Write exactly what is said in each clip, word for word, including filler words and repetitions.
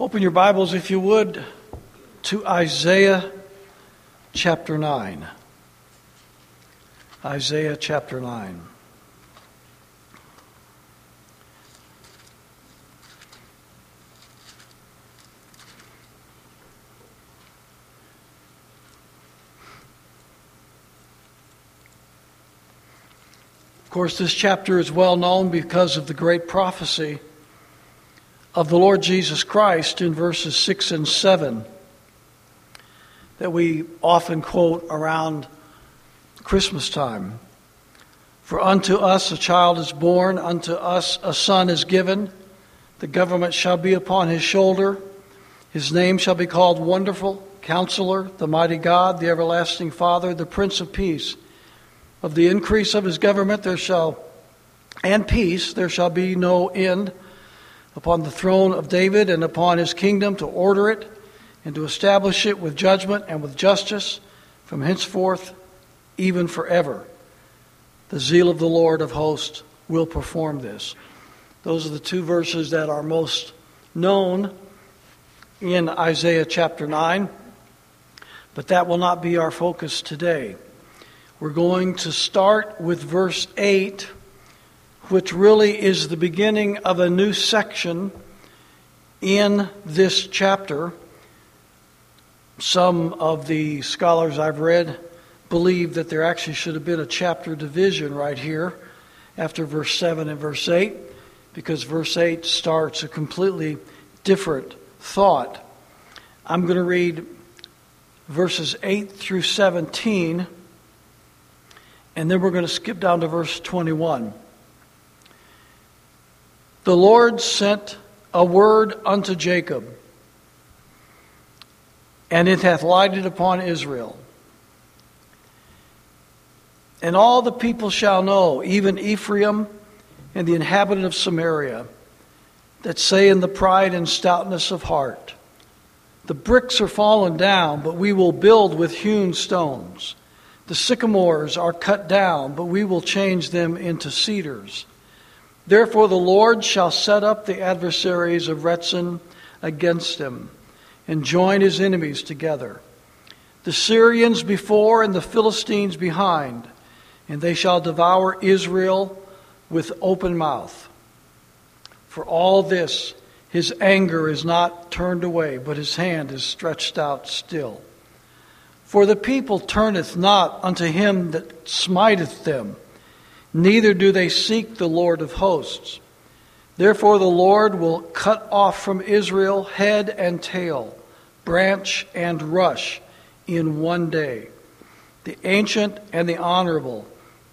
Open your Bibles, if you would, to Isaiah chapter nine. Isaiah chapter nine. Of course, this chapter is well known because of the great prophecy of the Lord Jesus Christ in verses six and seven that we often quote around Christmas time. For unto us a child is born, unto us a son is given. The government shall be upon his shoulder. His name shall be called Wonderful, Counselor, the Mighty God, the Everlasting Father, the Prince of Peace. Of the increase of his government there shall, and peace, there shall be no end, upon the throne of David and upon his kingdom, to order it and to establish it with judgment and with justice from henceforth even forever. The zeal of the Lord of hosts will perform this. Those are the two verses that are most known in Isaiah chapter nine, but that will not be our focus today. We're going to start with verse eight, which really is the beginning of a new section in this chapter. Some of the scholars I've read believe that there actually should have been a chapter division right here after verse seven and verse eight, because verse eight starts a completely different thought. I'm going to read verses eight through seventeen, and then we're going to skip down to verse twenty-one. The Lord sent a word unto Jacob, and it hath lighted upon Israel. And all the people shall know, even Ephraim and the inhabitant of Samaria, that say in the pride and stoutness of heart, the bricks are fallen down, but we will build with hewn stones. The sycamores are cut down, but we will change them into cedars. Therefore the Lord shall set up the adversaries of Rezin against him, and join his enemies together. The Syrians before and the Philistines behind, and they shall devour Israel with open mouth. For all this his anger is not turned away, but his hand is stretched out still. For the people turneth not unto him that smiteth them, neither do they seek the Lord of hosts. Therefore the Lord will cut off from Israel head and tail, branch and rush in one day. The ancient and the honorable,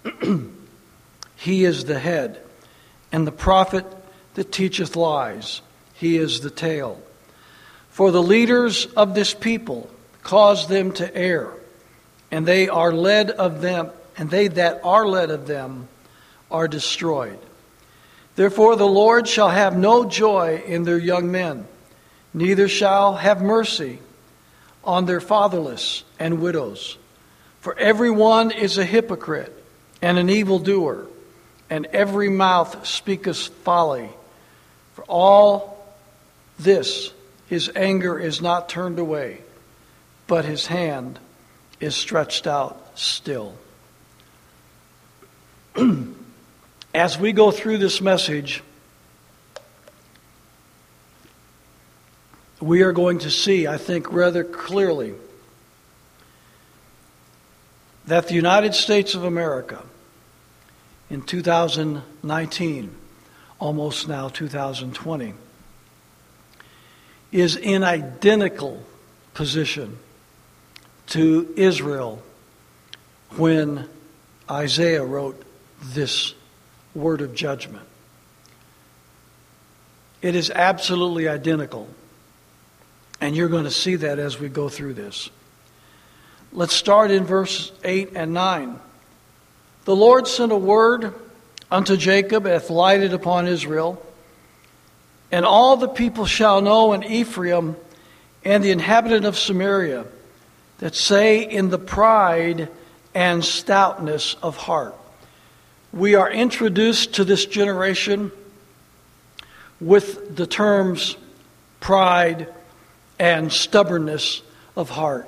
he is the head, and the prophet that teacheth lies, he is the tail. For the leaders of this people cause them to err, and they are led of them, and they that are led of them are destroyed. Therefore the Lord shall have no joy in their young men, neither shall have mercy on their fatherless and widows. For every one is a hypocrite and an evildoer, and every mouth speaketh folly. For all this his anger is not turned away, but his hand is stretched out still. As we go through this message, we are going to see, I think, rather clearly that the United States of America in two thousand nineteen, almost now two thousand twenty, is in identical position to Israel when Isaiah wrote this word of judgment. It is absolutely identical, and you're going to see that as we go through this. Let's start in verse eight and nine. The Lord sent a word unto Jacob, hath lighted upon Israel, and all the people shall know in Ephraim and the inhabitant of Samaria, that say in the pride and stoutness of heart. We are introduced to this generation with the terms pride, and stubbornness of heart.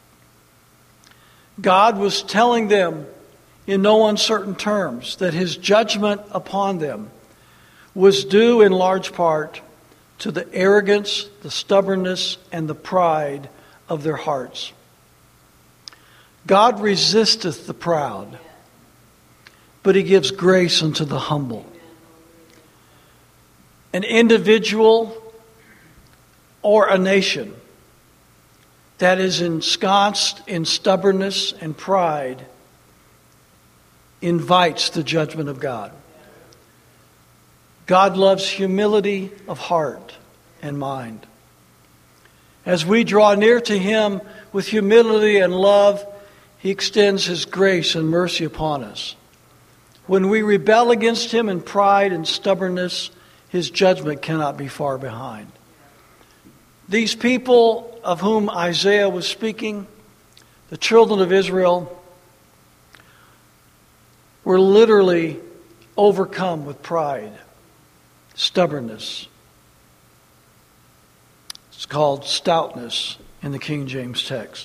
God was telling them in no uncertain terms that his judgment upon them was due in large part to the arrogance, the stubbornness, and the pride of their hearts. God resisteth the proud, but he gives grace unto the humble. An individual or a nation that is ensconced in stubbornness and pride invites the judgment of God. God loves humility of heart and mind. As we draw near to him with humility and love, he extends his grace and mercy upon us. When we rebel against him in pride and stubbornness, his judgment cannot be far behind. These people of whom Isaiah was speaking, the children of Israel, were literally overcome with pride, stubbornness. It's called stoutness in the King James text.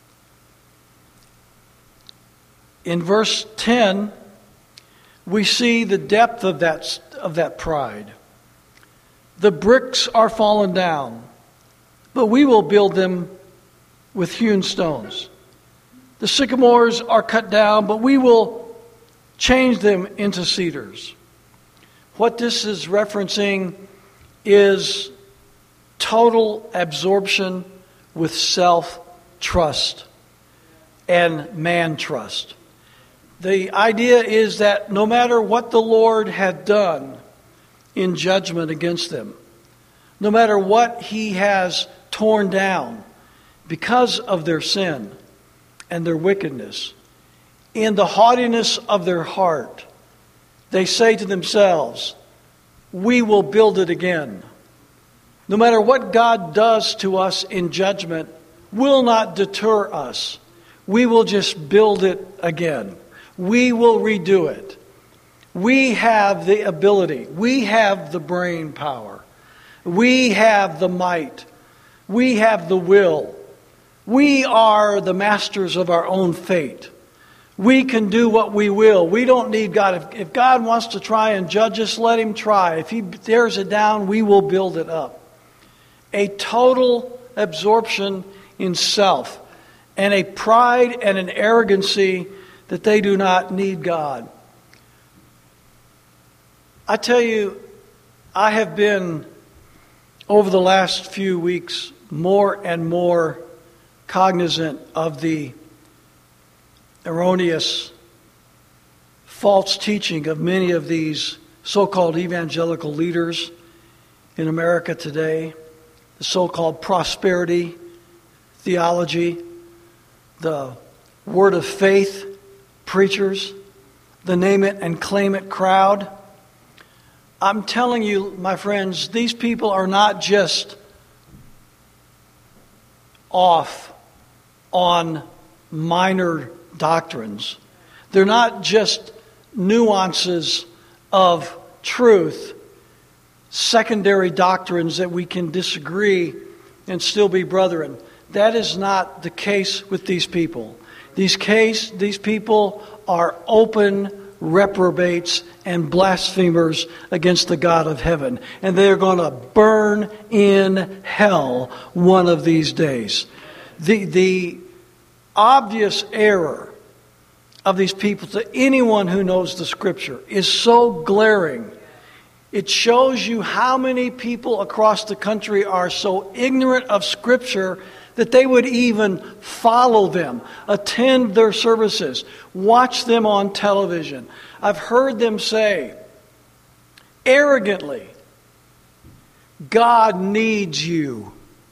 In verse ten, we see the depth of that, of that pride. The bricks are fallen down, but we will build them with hewn stones. The sycamores are cut down, but we will change them into cedars. What this is referencing is total absorption with self-trust and man-trust. The idea is that no matter what the Lord had done in judgment against them, no matter what he has torn down because of their sin and their wickedness, in the haughtiness of their heart, they say to themselves, we will build it again. No matter what God does to us in judgment will not deter us. We will just build it again. We will redo it. We have the ability. We have the brain power. We have the might. We have the will. We are the masters of our own fate. We can do what we will. We don't need God. If, if God wants to try and judge us, let him try. If he tears it down, we will build it up. A total absorption in self and a pride and an arrogancy that they do not need God. I tell you, I have been, over the last few weeks, more and more cognizant of the erroneous, false teaching of many of these so-called evangelical leaders in America today, the so-called prosperity theology, the word of faith preachers, the name it and claim it crowd. I'm telling you, my friends, these people are not just off on minor doctrines. They're not just nuances of truth, secondary doctrines that we can disagree and still be brethren. That is not the case with these people. These case, these people are open reprobates and blasphemers against the God of heaven. And they're going to burn in hell one of these days. The, the obvious error of these people to anyone who knows the Scripture is so glaring. It shows you how many people across the country are so ignorant of Scripture that they would even follow them, attend their services, watch them on television. I've heard them say, arrogantly, God needs you.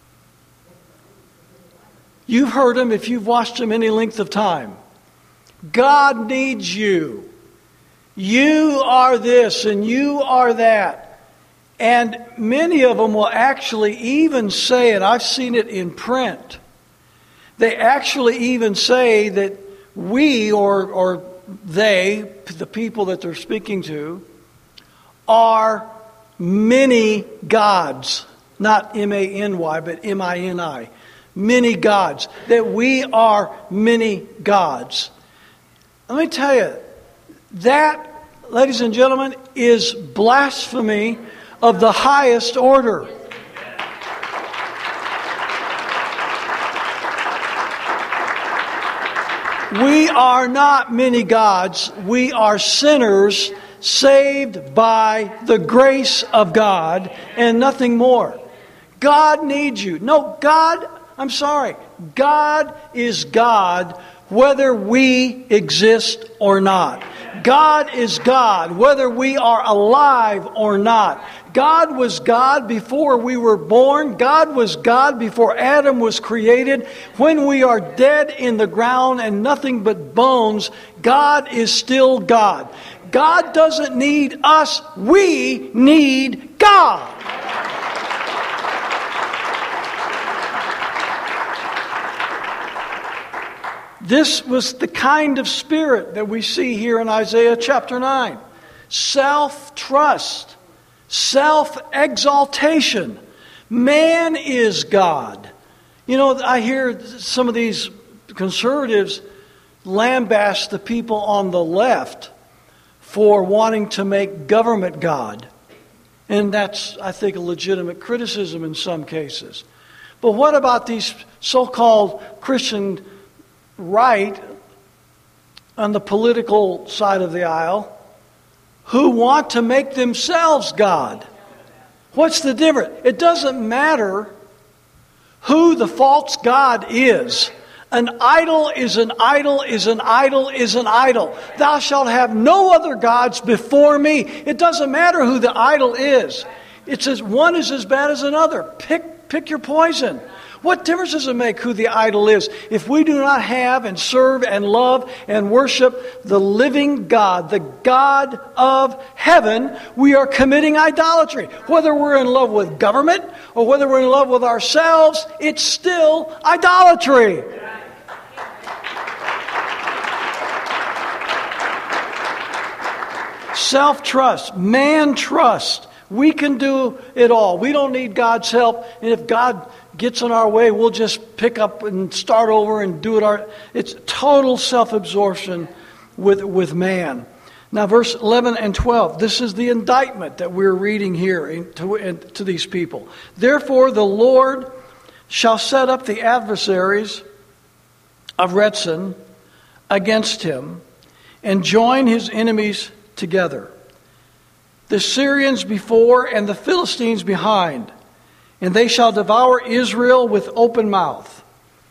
You've heard them if you've watched them any length of time. God needs you. You are this and you are that. And many of them will actually even say it. I've seen it in print. They actually even say that we or or they, the people that they're speaking to, are many gods. Not M A N Y, but M I N I. Many gods. That we are many gods. Let me tell you, that, ladies and gentlemen, is blasphemy of the highest order. We are not many gods. We are sinners saved by the grace of God and nothing more. God needs you. No, God, I'm sorry. God is God whether we exist or not. God is God whether we are alive or not. God was God before we were born. God was God before Adam was created. When we are dead in the ground and nothing but bones, God is still God. God doesn't need us. We need God. This was the kind of spirit that we see here in Isaiah chapter nine. Self-trust. Self-exaltation. Man is God. You know, I hear some of these conservatives lambaste the people on the left for wanting to make government God. And that's, I think, a legitimate criticism in some cases. But what about these so-called Christian right on the political side of the aisle who want to make themselves God? What's the difference? It doesn't matter who the false God is. An idol is an idol is an idol is an idol. Thou shalt have no other gods before me. It doesn't matter who the idol is. It's as one is as bad as another. Pick pick your poison. What difference does it make who the idol is? If we do not have and serve and love and worship the living God, the God of heaven, we are committing idolatry. Whether we're in love with government or whether we're in love with ourselves, it's still idolatry. Self-trust, man-trust. We can do it all. We don't need God's help. And if God gets in our way, we'll just pick up and start over and do it. Our, it's total self-absorption with, with man. Now, verse eleven and twelve. This is the indictment that we're reading here in, to, in, to these people. Therefore, the Lord shall set up the adversaries of Rezin against him and join his enemies together. The Syrians before and the Philistines behind, and they shall devour Israel with open mouth.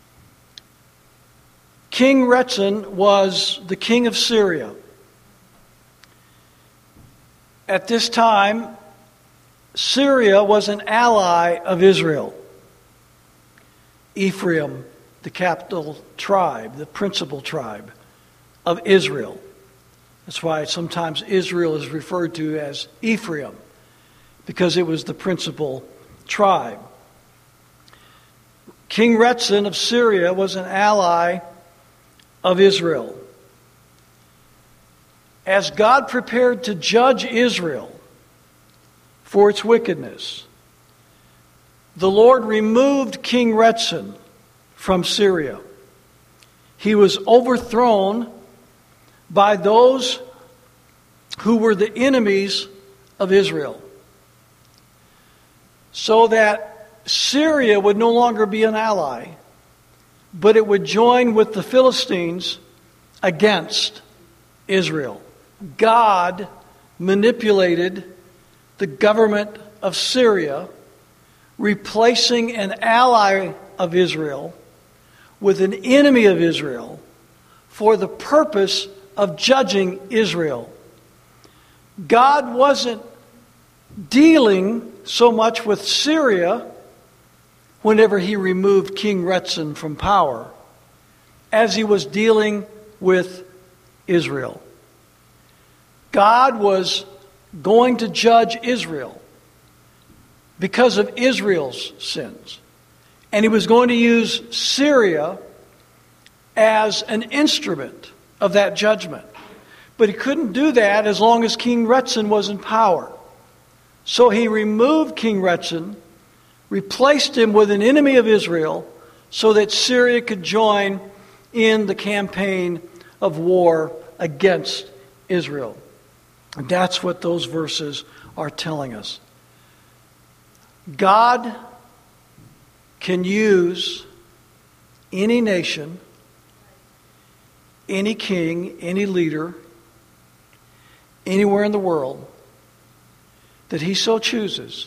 King Rezin was the king of Syria. At this time, Syria was an ally of Israel. Ephraim, the capital tribe, the principal tribe of Israel. That's why sometimes Israel is referred to as Ephraim, because it was the principal tribe. King Rezin of Syria was an ally of Israel. As God prepared to judge Israel for its wickedness, the Lord removed King Rezin from Syria. He was overthrown by those who were the enemies of Israel, so that Syria would no longer be an ally, but it would join with the Philistines against Israel. God manipulated the government of Syria, replacing an ally of Israel with an enemy of Israel for the purpose of judging Israel. God wasn't dealing so much with Syria whenever he removed King Rezin from power as he was dealing with Israel. God was going to judge Israel because of Israel's sins. And he was going to use Syria as an instrument of that judgment. But he couldn't do that as long as King Rezin was in power. So he removed King Rezin replaced him with an enemy of Israel so that Syria could join in the campaign of war against Israel. And that's what those verses are telling us. God can use any nation, any king, any leader, anywhere in the world that he so chooses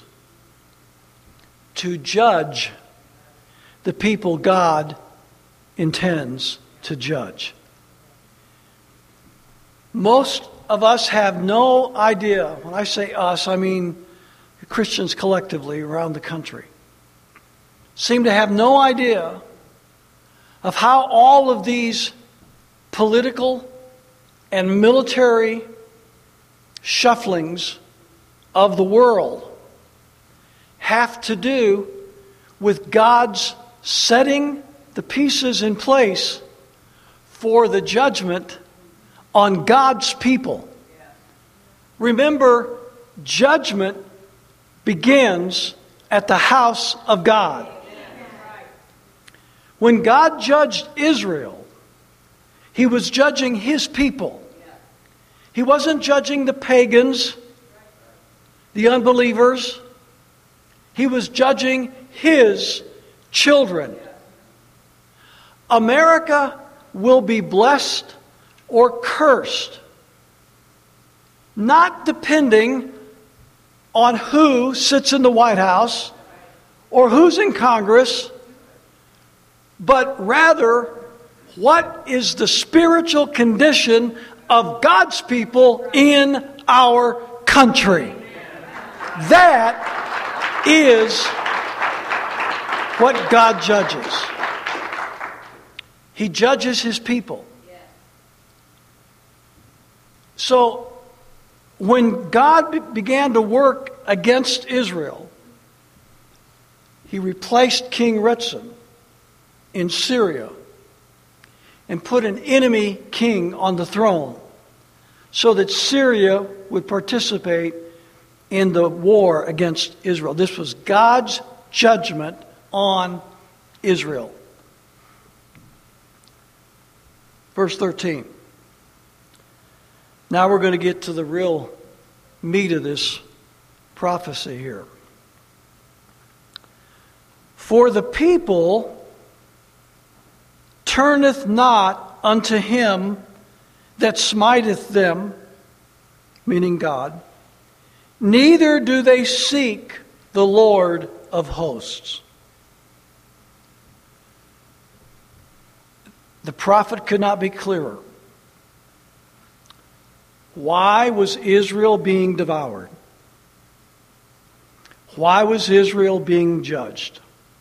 to judge the people God intends to judge. Most of us have no idea. When I say us, I mean Christians collectively around the country. Seem to have no idea of how all of these political and military shufflings of the world have to do with God's setting the pieces in place for the judgment on God's people. Remember, judgment begins at the house of God. When God judged Israel, He was judging His people. He wasn't judging the pagans, the unbelievers. He was judging His children. America will be blessed or cursed, not depending on who sits in the White House or who's in Congress, but rather what is the spiritual condition of God's people in our country. That is what God judges. He judges His people. So, when God be- began to work against Israel, He replaced King Rezin in Syria and put an enemy king on the throne so that Syria would participate in the war against Israel. This was God's judgment on Israel. Verse thirteen. Now we're going to get to the real meat of this prophecy here. For the people turneth not unto him that smiteth them, meaning God, neither do they seek the Lord of hosts. The prophet could not be clearer. Why was Israel being devoured? Why was Israel being judged?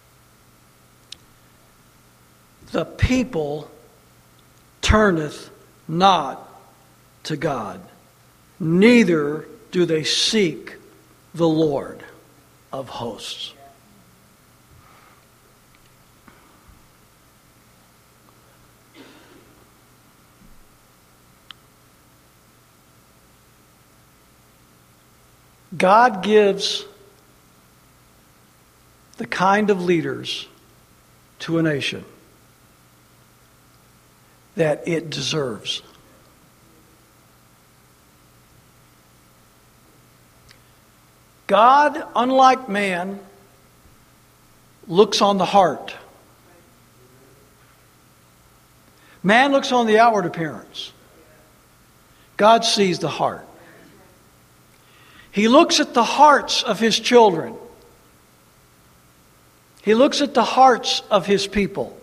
The people turneth not to God, neither do they seek the Lord of hosts. God gives the kind of leaders to a nation that it deserves. God, unlike man, looks on the heart. Man looks on the outward appearance. God sees the heart. He looks at the hearts of His children. He looks at the hearts of His people.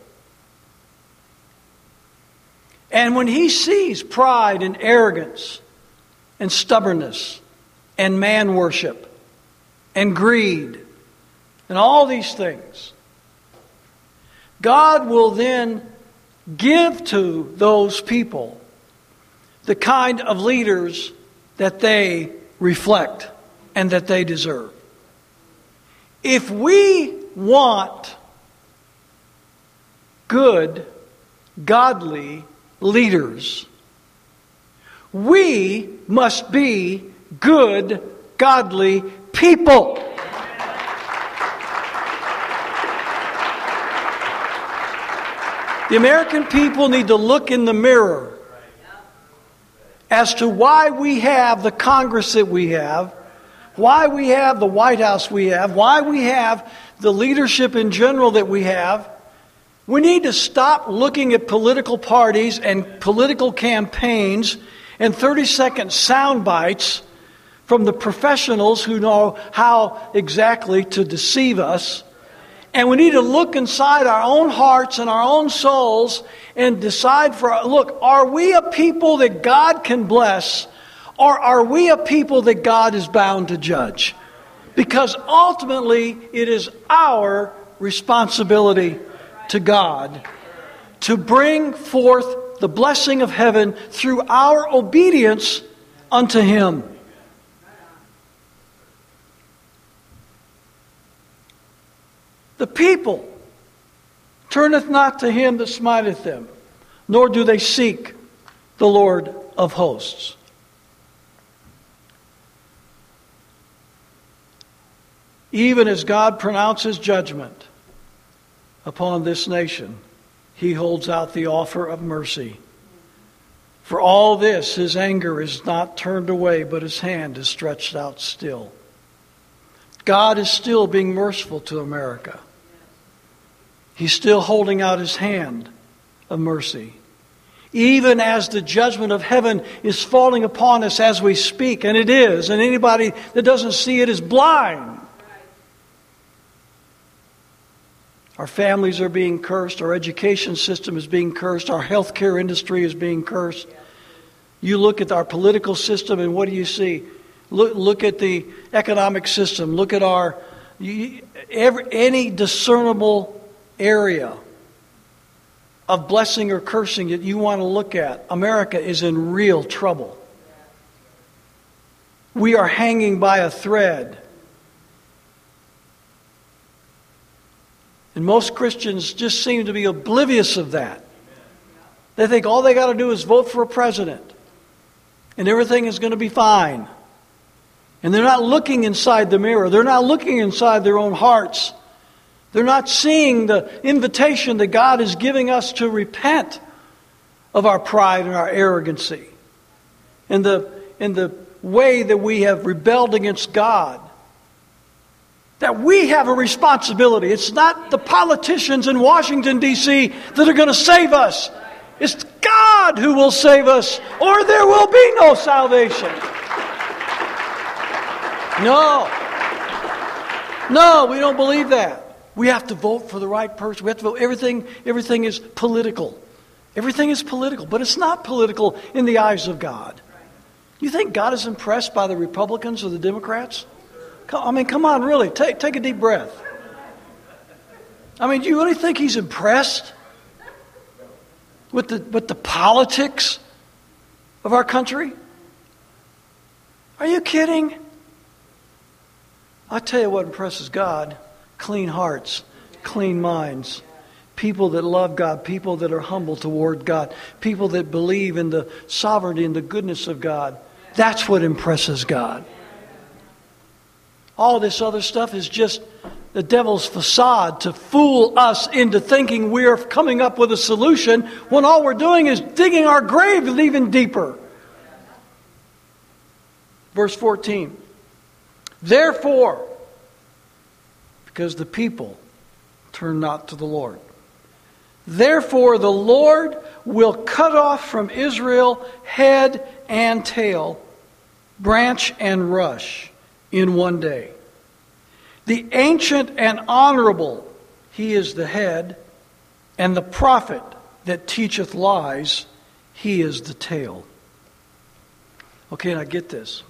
And when He sees pride and arrogance and stubbornness and man worship and greed and all these things, God will then give to those people the kind of leaders that they reflect and that they deserve. If we want good, godly leaders, we must be good, godly people. The American people need to look in the mirror as to why we have the Congress that we have, why we have the White House we have, why we have the leadership in general that we have. We need to stop looking at political parties and political campaigns and thirty-second sound bites from the professionals who know how exactly to deceive us. And we need to look inside our own hearts and our own souls and decide for, look, are we a people that God can bless, or are we a people that God is bound to judge? Because ultimately it is our responsibility to God to bring forth the blessing of heaven through our obedience unto Him. The people turneth not to Him that smiteth them, nor do they seek the Lord of hosts. Even as God pronounces judgment upon this nation, He holds out the offer of mercy. For all this, His anger is not turned away, but His hand is stretched out still. God is still being merciful to America. He's still holding out His hand of mercy. Even as the judgment of heaven is falling upon us as we speak, and it is, and anybody that doesn't see it is blind. Our families are being cursed. Our education system is being cursed. Our healthcare industry is being cursed. You look at our political system and what do you see? Look, look at the economic system. Look at our you, every, any discernible area of blessing or cursing that you want to look at. America is in real trouble. We are hanging by a thread. And most Christians just seem to be oblivious of that. They think all they got to do is vote for a president and everything is going to be fine. And they're not looking inside the mirror. They're not looking inside their own hearts. They're not seeing the invitation that God is giving us to repent of our pride and our arrogancy and the, and the way that we have rebelled against God. That we have a responsibility. It's not the politicians in Washington, D C that are going to save us. It's God who will save us, or there will be no salvation. No. No, we don't believe that. We have to vote for the right person. We have to vote. Everything, everything is political. Everything is political, but it's not political in the eyes of God. You think God is impressed by the Republicans or the Democrats? I mean, come on, really, take, take a deep breath. I mean, do you really think He's impressed with the, with the politics of our country? Are you kidding? I tell you what impresses God: clean hearts, clean minds, people that love God, people that are humble toward God, people that believe in the sovereignty and the goodness of God. That's what impresses God. All this other stuff is just the devil's facade to fool us into thinking we're coming up with a solution when all we're doing is digging our grave even deeper. Verse fourteen. Therefore, because the people turn not to the Lord, therefore the Lord will cut off from Israel head and tail, branch and rush, in one day. The ancient and honorable, he is the head, and the prophet that teacheth lies, he is the tail. Okay, now get this.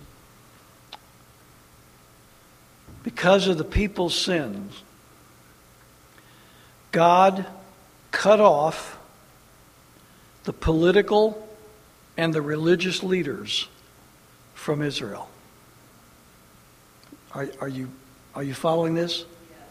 Because of the people's sins, God cut off the political and the religious leaders from Israel. Are, are you are you following this?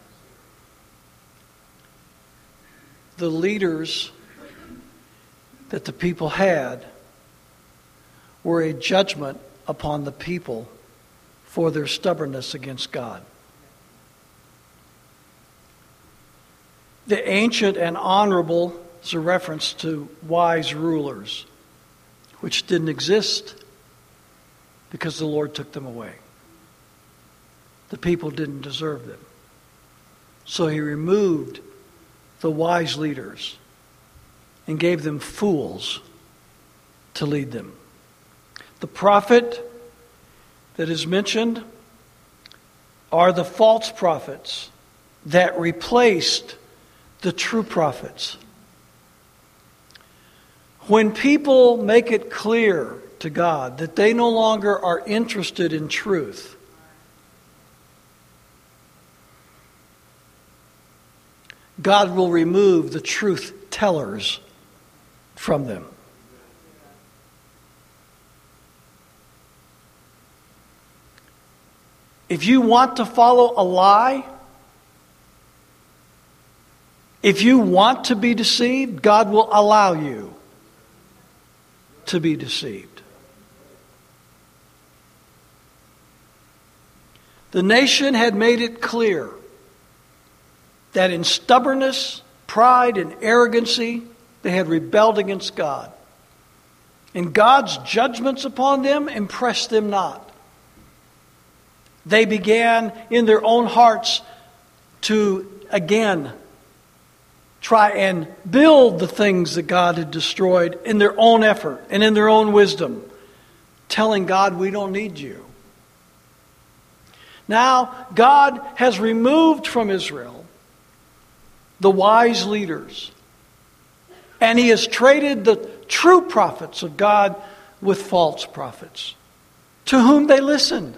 The leaders that the people had were a judgment upon the people for their stubbornness against God. The ancient and honorable is a reference to wise rulers, which didn't exist because the Lord took them away. The people didn't deserve them. So he removed the wise leaders and gave them fools to lead them. The prophet that is mentioned are the false prophets that replaced the true prophets. When people make it clear to God that they no longer are interested in truth, God will remove the truth tellers from them. If you want to follow a lie, if you want to be deceived, God will allow you to be deceived. The nation had made it clear that in stubbornness, pride, and arrogancy, they had rebelled against God. And God's judgments upon them impressed them not. They began in their own hearts to, again, try and build the things that God had destroyed in their own effort and in their own wisdom, telling God, we don't need you. Now, God has removed from Israel the wise leaders, and He has traded the true prophets of God with false prophets, to whom they listened.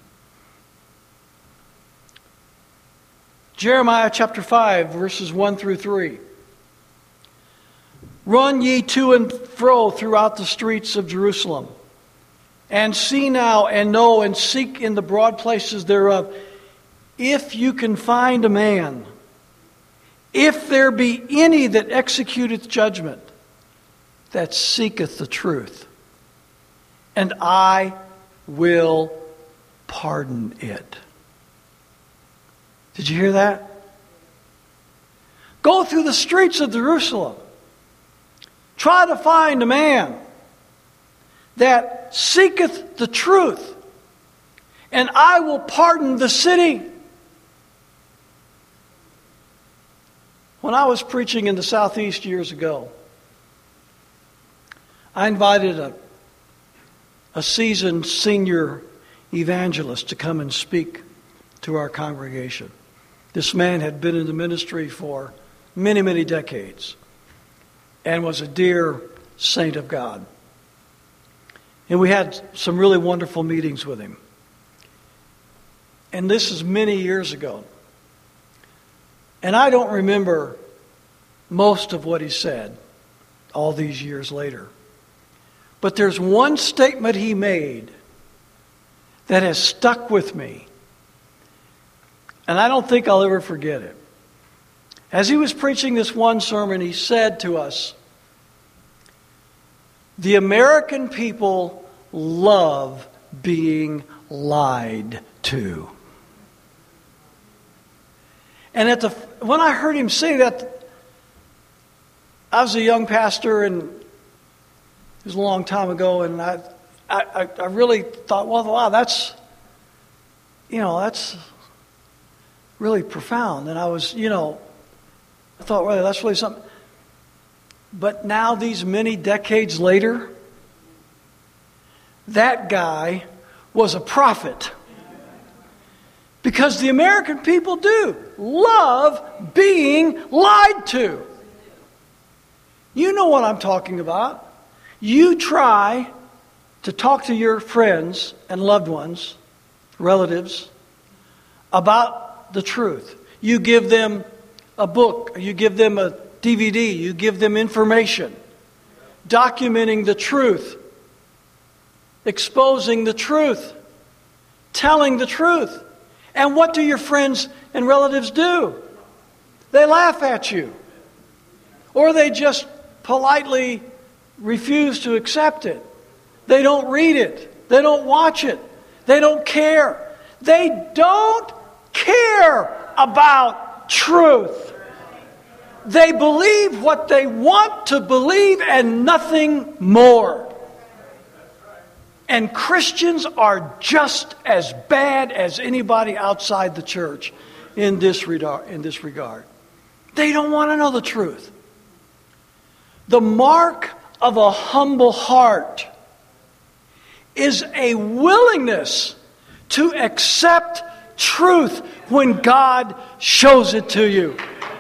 Jeremiah chapter five, verses one through three. Run ye to and fro throughout the streets of Jerusalem, and see now and know and seek in the broad places thereof, if you can find a man, if there be any that executeth judgment, that seeketh the truth, and I will pardon it. Did you hear that? Go through the streets of Jerusalem. Try to find a man that seeketh the truth, and I will pardon the city. When I was preaching in the Southeast years ago, I invited a, a seasoned senior evangelist to come and speak to our congregation. This man had been in the ministry for many, many decades and was a dear saint of God. And we had some really wonderful meetings with him. And this is many years ago. And I don't remember most of what he said all these years later. But there's one statement he made that has stuck with me. And I don't think I'll ever forget it. As he was preaching this one sermon, he said to us, the American people love being lied to. And at the when I heard him say that, I was a young pastor, and it was a long time ago, and I, I, I really thought, well, wow, that's, you know, that's really profound. And I was, you know, I thought, well, that's really something. But now, these many decades later, that guy was a prophet. Because the American people do love being lied to. You know what I'm talking about. You try to talk to your friends and loved ones, relatives, about the truth. You give them a book, you give them a D V D, you give them information, documenting the truth, exposing the truth, telling the truth. And what do your friends and relatives do? They laugh at you. Or they just politely refuse to accept it. They don't read it. They don't watch it. They don't care. They don't care about truth. They believe what they want to believe and nothing more. And Christians are just as bad as anybody outside the church in this regard. In this regard. They don't want to know the truth. The mark of a humble heart is a willingness to accept truth when God shows it to you.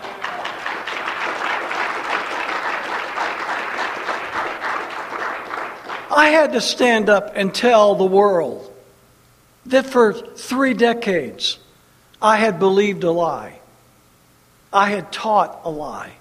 I had to stand up and tell the world that for three decades I had believed a lie. I had taught a lie.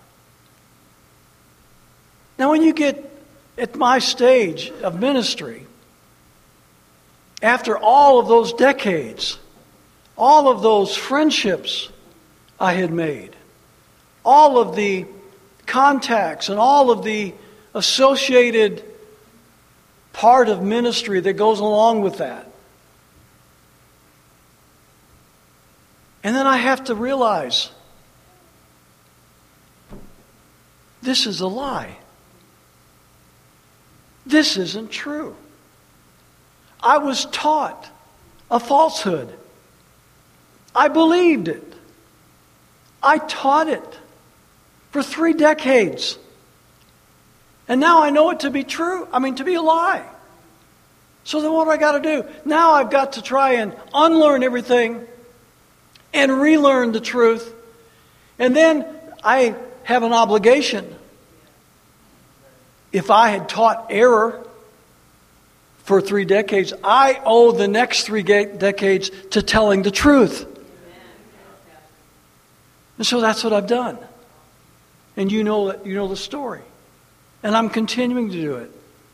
Now, when you get at my stage of ministry, after all of those decades, all of those friendships I had made, all of the contacts and all of the associated part of ministry that goes along with that. And then I have to realize this is a lie. This isn't true. I was taught a falsehood. I believed it. I taught it for three decades. And now I know it to be true. I mean, to be a lie. So then what do I got to do? Now I've got to try and unlearn everything and relearn the truth. And then I have an obligation. If I had taught error for three decades, I owe the next three decades to telling the truth. And so that's what I've done. And you know you know the story. And I'm continuing to do it.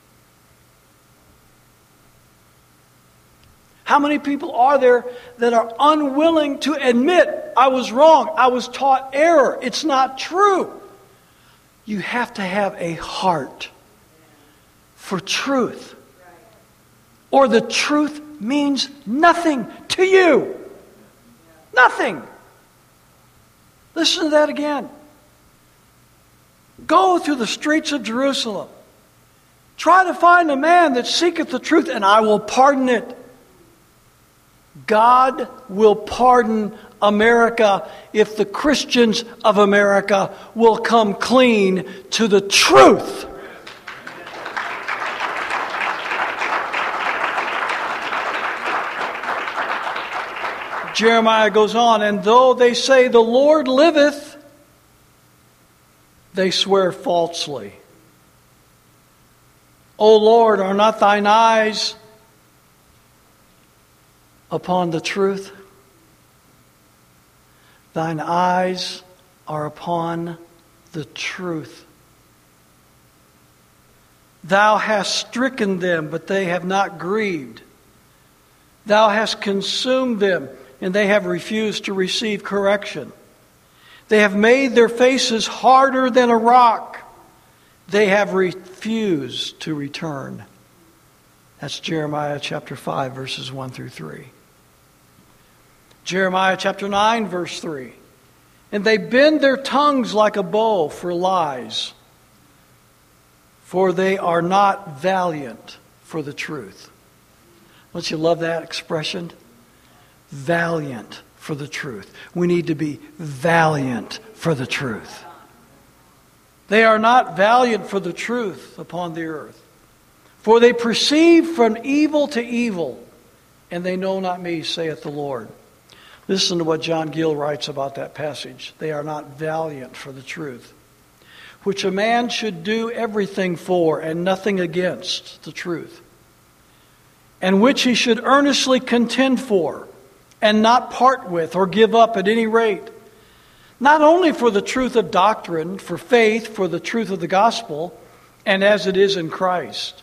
How many people are there that are unwilling to admit, I was wrong, I was taught error, it's not true? You have to have a heart for truth. Or the truth means nothing to you. Nothing. Listen to that again. Go through the streets of Jerusalem. Try to find a man that seeketh the truth, and I will pardon it. God will pardon America if the Christians of America will come clean to the truth. Jeremiah goes on, and though they say the Lord liveth, they swear falsely. O Lord, are not thine eyes upon the truth? Thine eyes are upon the truth. Thou hast stricken them, but they have not grieved. Thou hast consumed them, and they have refused to receive correction. They have made their faces harder than a rock. They have refused to return. That's Jeremiah chapter five, verses one through three. Jeremiah chapter nine, verse three. And they bend their tongues like a bow for lies, for they are not valiant for the truth. Don't you love that expression? Valiant for the truth. We need to be valiant for the truth. They are not valiant for the truth upon the earth. For they proceed from evil to evil, and they know not me, saith the Lord. Listen to what John Gill writes about that passage. They are not valiant for the truth, which a man should do everything for and nothing against the truth, and which he should earnestly contend for and not part with or give up at any rate, not only for the truth of doctrine, for faith, for the truth of the gospel, and as it is in Christ,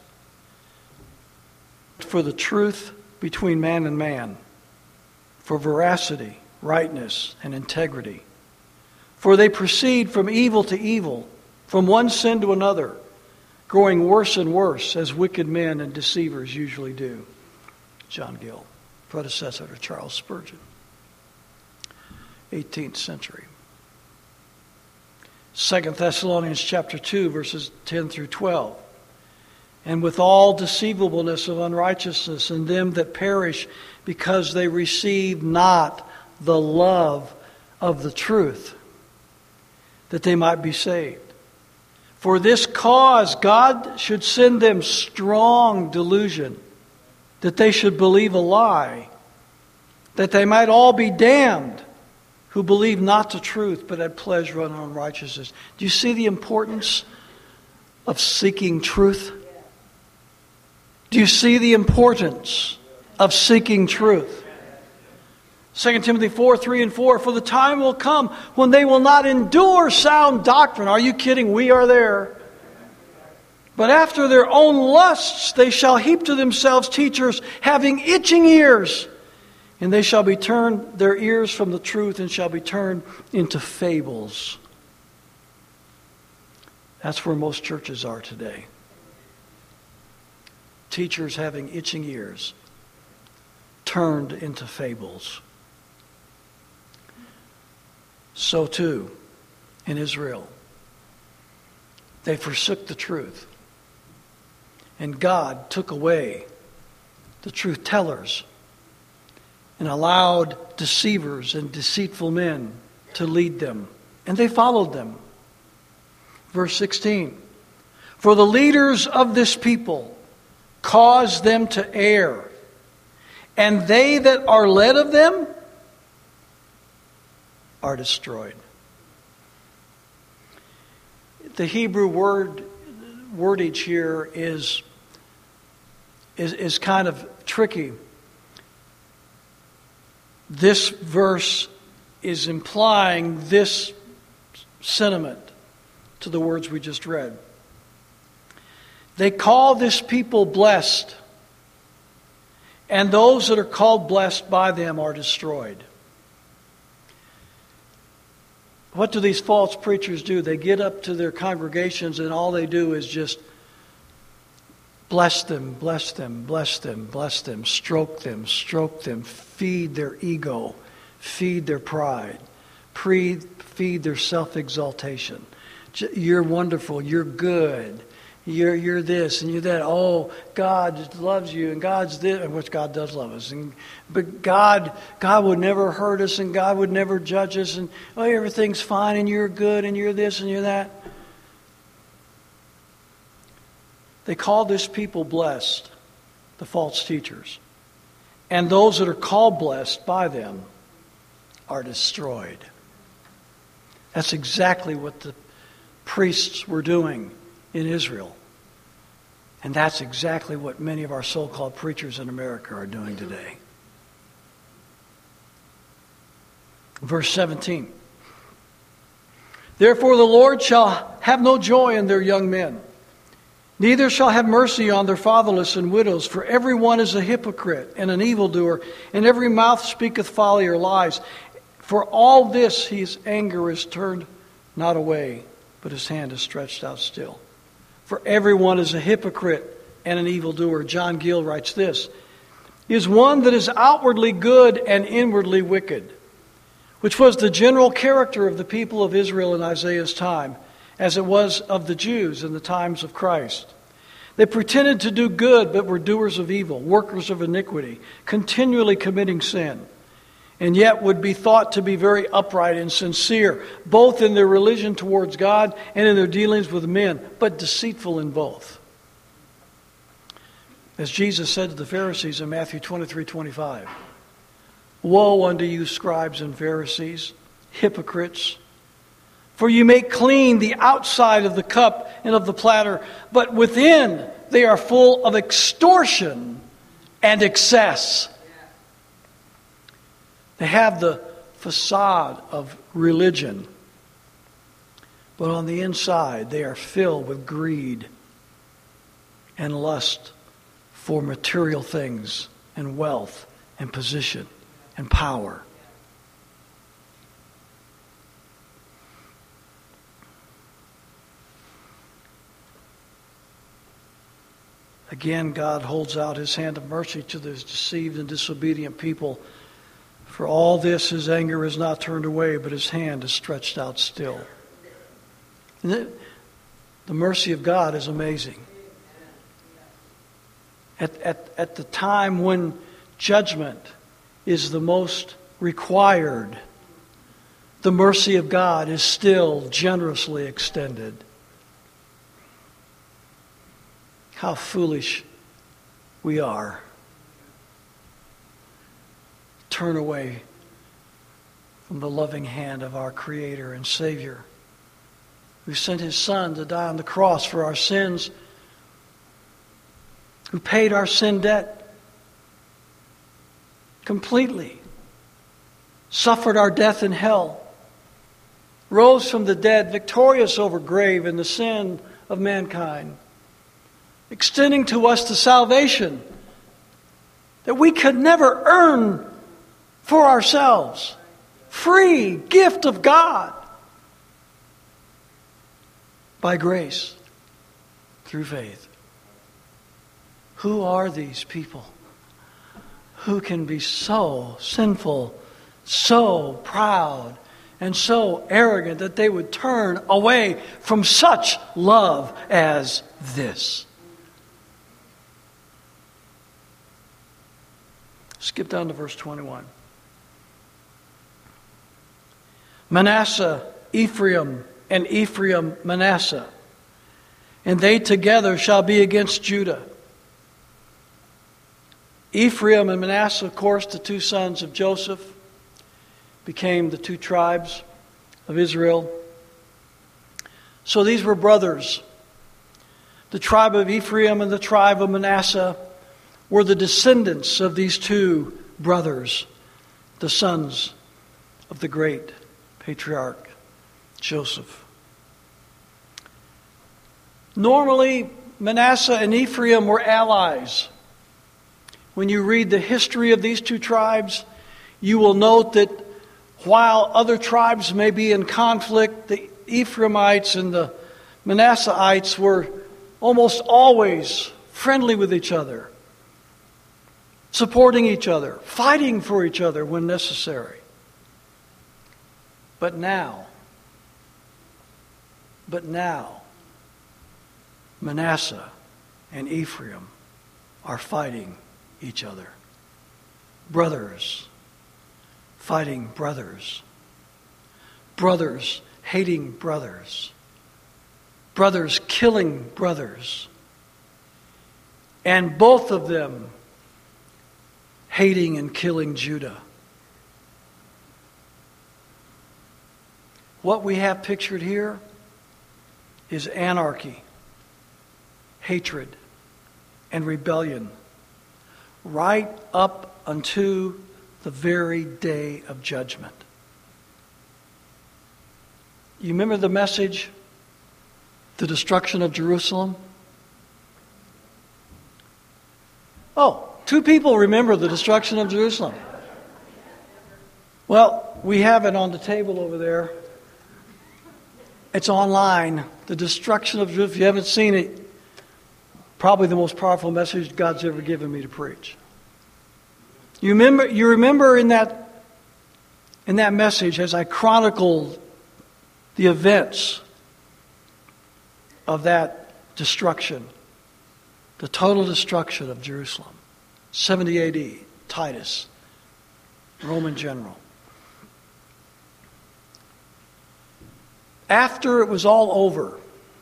for the truth between man and man, for veracity, rightness, and integrity. For they proceed from evil to evil, from one sin to another, growing worse and worse, as wicked men and deceivers usually do. John Gill, predecessor to Charles Spurgeon, eighteenth century. Second Thessalonians chapter two, verses ten through twelve. And with all deceivableness of unrighteousness in them that perish, because they receive not the love of the truth, that they might be saved. For this cause God should send them strong delusion, that they should believe a lie, that they might all be damned, who believe not the truth, but had pleasure in unrighteousness. Do you see the importance of seeking truth? Do you see the importance of seeking truth? Second Timothy four, three and four, for the time will come when they will not endure sound doctrine. Are you kidding? We are there. But after their own lusts they shall heap to themselves teachers having itching ears. And they shall be turned their ears from the truth and shall be turned into fables. That's where most churches are today. Teachers having itching ears turned into fables. So too in Israel. They forsook the truth. And God took away the truth tellers and allowed deceivers and deceitful men to lead them. And they followed them. Verse sixteen. For the leaders of this people cause them to err, and they that are led of them are destroyed. The Hebrew word wordage here is, is, is kind of tricky. This verse is implying this sentiment to the words we just read. They call this people blessed, and those that are called blessed by them are destroyed. What do these false preachers do? They get up to their congregations and all they do is just bless them, bless them, bless them, bless them, stroke them, stroke them, feed their ego, feed their pride, feed their self-exaltation. You're wonderful, you're good. You're you're this and you're that. Oh, God loves you and God's this, which God does love us. And but God God would never hurt us and God would never judge us and oh everything's fine and you're good and you're this and you're that. They call this people blessed, the false teachers. And those that are called blessed by them are destroyed. That's exactly what the priests were doing in Israel. And that's exactly what many of our so-called preachers in America are doing today. Verse seventeen. Therefore the Lord shall have no joy in their young men, neither shall have mercy on their fatherless and widows, for every one is a hypocrite and an evildoer, and every mouth speaketh folly or lies. For all this his anger is turned not away, but his hand is stretched out still. For everyone is a hypocrite and an evildoer. John Gill writes this, is one that is outwardly good and inwardly wicked, which was the general character of the people of Israel in Isaiah's time, as it was of the Jews in the times of Christ. They pretended to do good, but were doers of evil, workers of iniquity, continually committing sin, and yet would be thought to be very upright and sincere, both in their religion towards God and in their dealings with men, but deceitful in both. As Jesus said to the Pharisees in Matthew twenty-three twenty-five, woe unto you, scribes and Pharisees, hypocrites! For you make clean the outside of the cup and of the platter, but within they are full of extortion and excess. They have the facade of religion, but on the inside they are filled with greed and lust for material things and wealth and position and power. Again, God holds out his hand of mercy to those deceived and disobedient people. For all this, his anger is not turned away, but his hand is stretched out still. The, the mercy of God is amazing. At, at, at the time when judgment is the most required, the mercy of God is still generously extended. How foolish we are. Turn away from the loving hand of our Creator and Savior, who sent His Son to die on the cross for our sins, who paid our sin debt completely, suffered our death in hell, rose from the dead, victorious over grave and the sin of mankind, extending to us the salvation that we could never earn for ourselves. Free gift of God by grace through faith. Who are these people who can be so sinful, so proud, and so arrogant that they would turn away from such love as this? Skip down to verse twenty-one. Manasseh, Ephraim, and Ephraim, Manasseh, and they together shall be against Judah. Ephraim and Manasseh, of course, the two sons of Joseph, became the two tribes of Israel. So these were brothers. The tribe of Ephraim and the tribe of Manasseh were the descendants of these two brothers, the sons of the great patriarch Joseph. Normally, Manasseh and Ephraim were allies. When you read the history of these two tribes, you will note that while other tribes may be in conflict, the Ephraimites and the Manasseites were almost always friendly with each other, supporting each other, fighting for each other when necessary. But now, but now, Manasseh and Ephraim are fighting each other. Brothers fighting brothers. Brothers hating brothers. Brothers killing brothers. And both of them hating and killing Judah. What we have pictured here is anarchy, hatred, and rebellion, right up unto the very day of judgment. You remember the message, the destruction of Jerusalem? Oh, two people remember the destruction of Jerusalem. Well, we have it on the table over there. It's online. The destruction of Jerusalem. If you haven't seen it, probably the most powerful message God's ever given me to preach. You remember, you remember in that, in that message, as I chronicled the events of that destruction, the total destruction of Jerusalem, seventy A D, Titus, Roman general. After it was all over,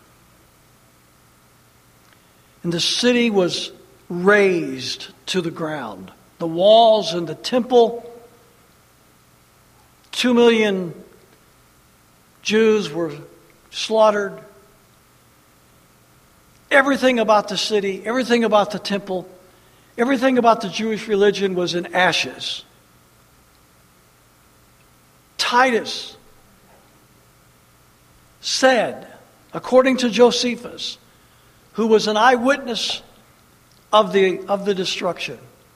and the city was razed to the ground, the walls and the temple, two million Jews were slaughtered. Everything about the city, everything about the temple, everything about the Jewish religion was in ashes. Titus said, according to Josephus, who was an eyewitness of the, of the destruction,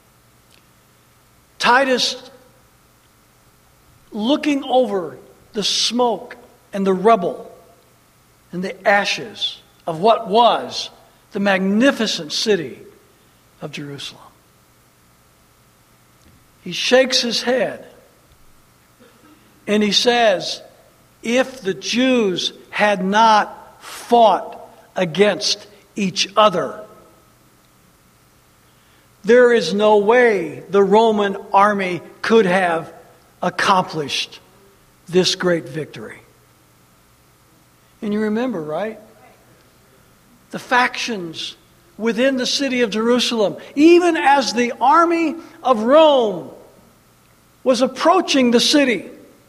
Titus, looking over the smoke and the rubble and the ashes of what was the magnificent city of Jerusalem, he shakes his head and he says, if the Jews had not fought against each other. There is no way the Roman army could have accomplished this great victory. And you remember, right? The factions within the city of Jerusalem, even as the army of Rome was approaching the city,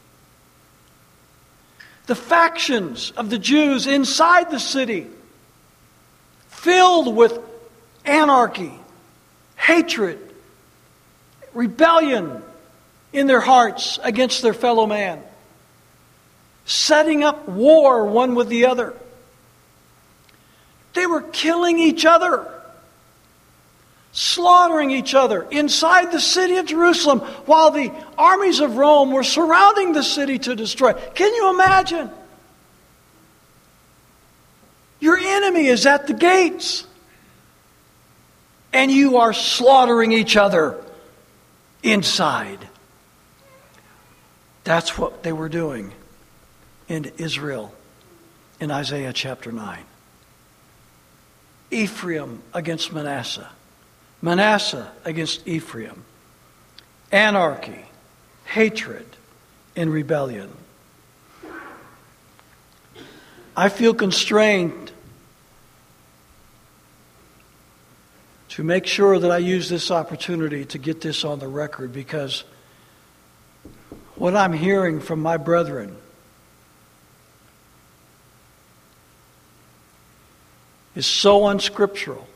the factions of the Jews inside the city, filled with anarchy, hatred, rebellion in their hearts against their fellow man, setting up war one with the other. They were killing each other, slaughtering each other inside the city of Jerusalem while the armies of Rome were surrounding the city to destroy. Can you imagine? Your enemy is at the gates, and you are slaughtering each other inside. That's what they were doing in Israel in Isaiah chapter nine. Ephraim against Manasseh. Manasseh against Ephraim. Anarchy, hatred, and rebellion. I feel constrained to make sure that I use this opportunity to get this on the record, because what I'm hearing from my brethren is so unscriptural,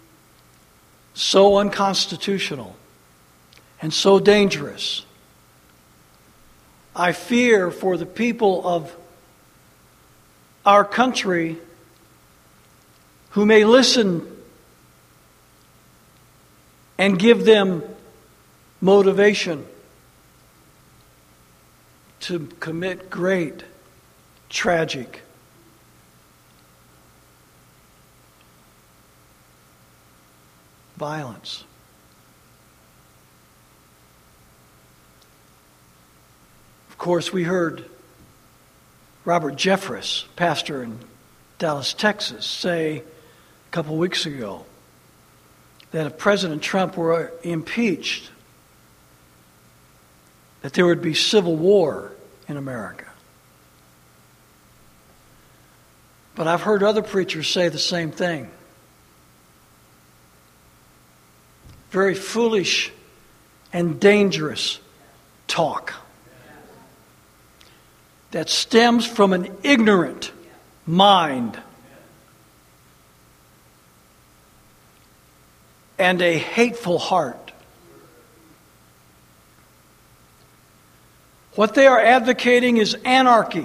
so unconstitutional, and so dangerous. I fear for the people of our country who may listen and give them motivation to commit great, tragic violence. Of course, we heard Robert Jeffress, pastor in Dallas, Texas, say a couple weeks ago that if President Trump were impeached, that there would be civil war in America. But I've heard other preachers say the same thing. Very foolish and dangerous talk that stems from an ignorant mind and a hateful heart. What they are advocating is anarchy.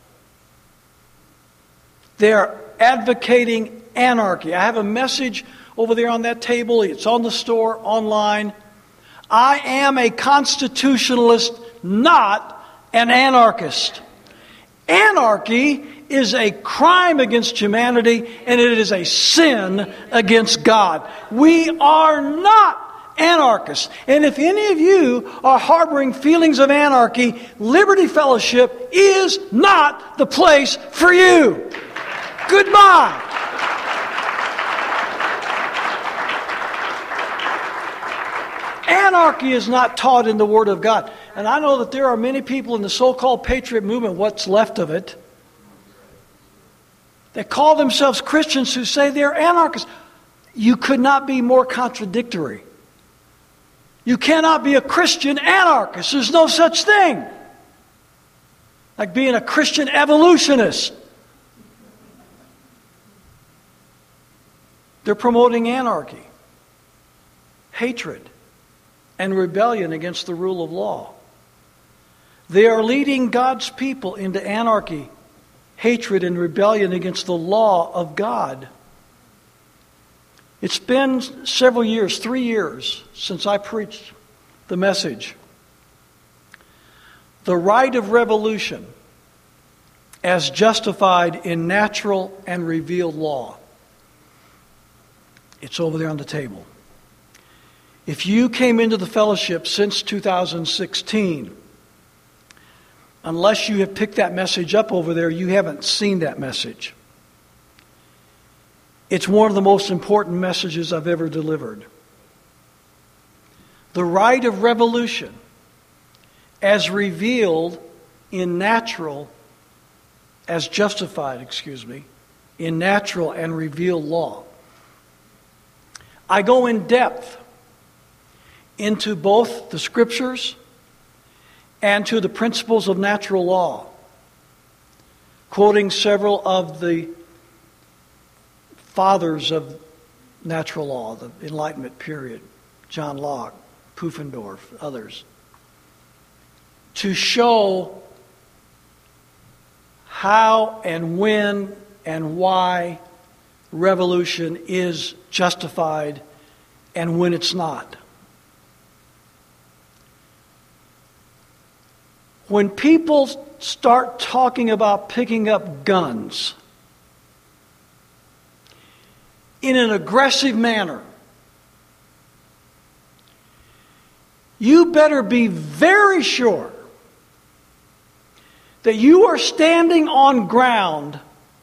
They are advocating anarchy. I have a message over there on that table. It's on the store, online. I am a constitutionalist, not an anarchist. Anarchy is a crime against humanity, and it is a sin against God. We are not anarchists. And if any of you are harboring feelings of anarchy, Liberty Fellowship is not the place for you. Goodbye. Anarchy is not taught in the Word of God. And I know that there are many people in the so-called patriot movement, what's left of it, that call themselves Christians who say they're anarchists. You could not be more contradictory. You cannot be a Christian anarchist. There's no such thing. Like being a Christian evolutionist. They're promoting anarchy, hatred, and rebellion against the rule of law. They are leading God's people into anarchy, hatred, and rebellion against the law of God. It's been several years, three years, since I preached the message. The right of revolution as justified in natural and revealed law. It's over there on the table. If you came into the fellowship since two thousand sixteen, unless you have picked that message up over there, you haven't seen that message. It's one of the most important messages I've ever delivered. The right of revolution, as revealed in natural, as justified, excuse me, in natural and revealed law. I go in depth into both the scriptures and to the principles of natural law, quoting several of the fathers of natural law, the Enlightenment period, John Locke, Pufendorf, others, to show how and when and why revolution is justified and when it's not. When people start talking about picking up guns in an aggressive manner, you better be very sure that you are standing on ground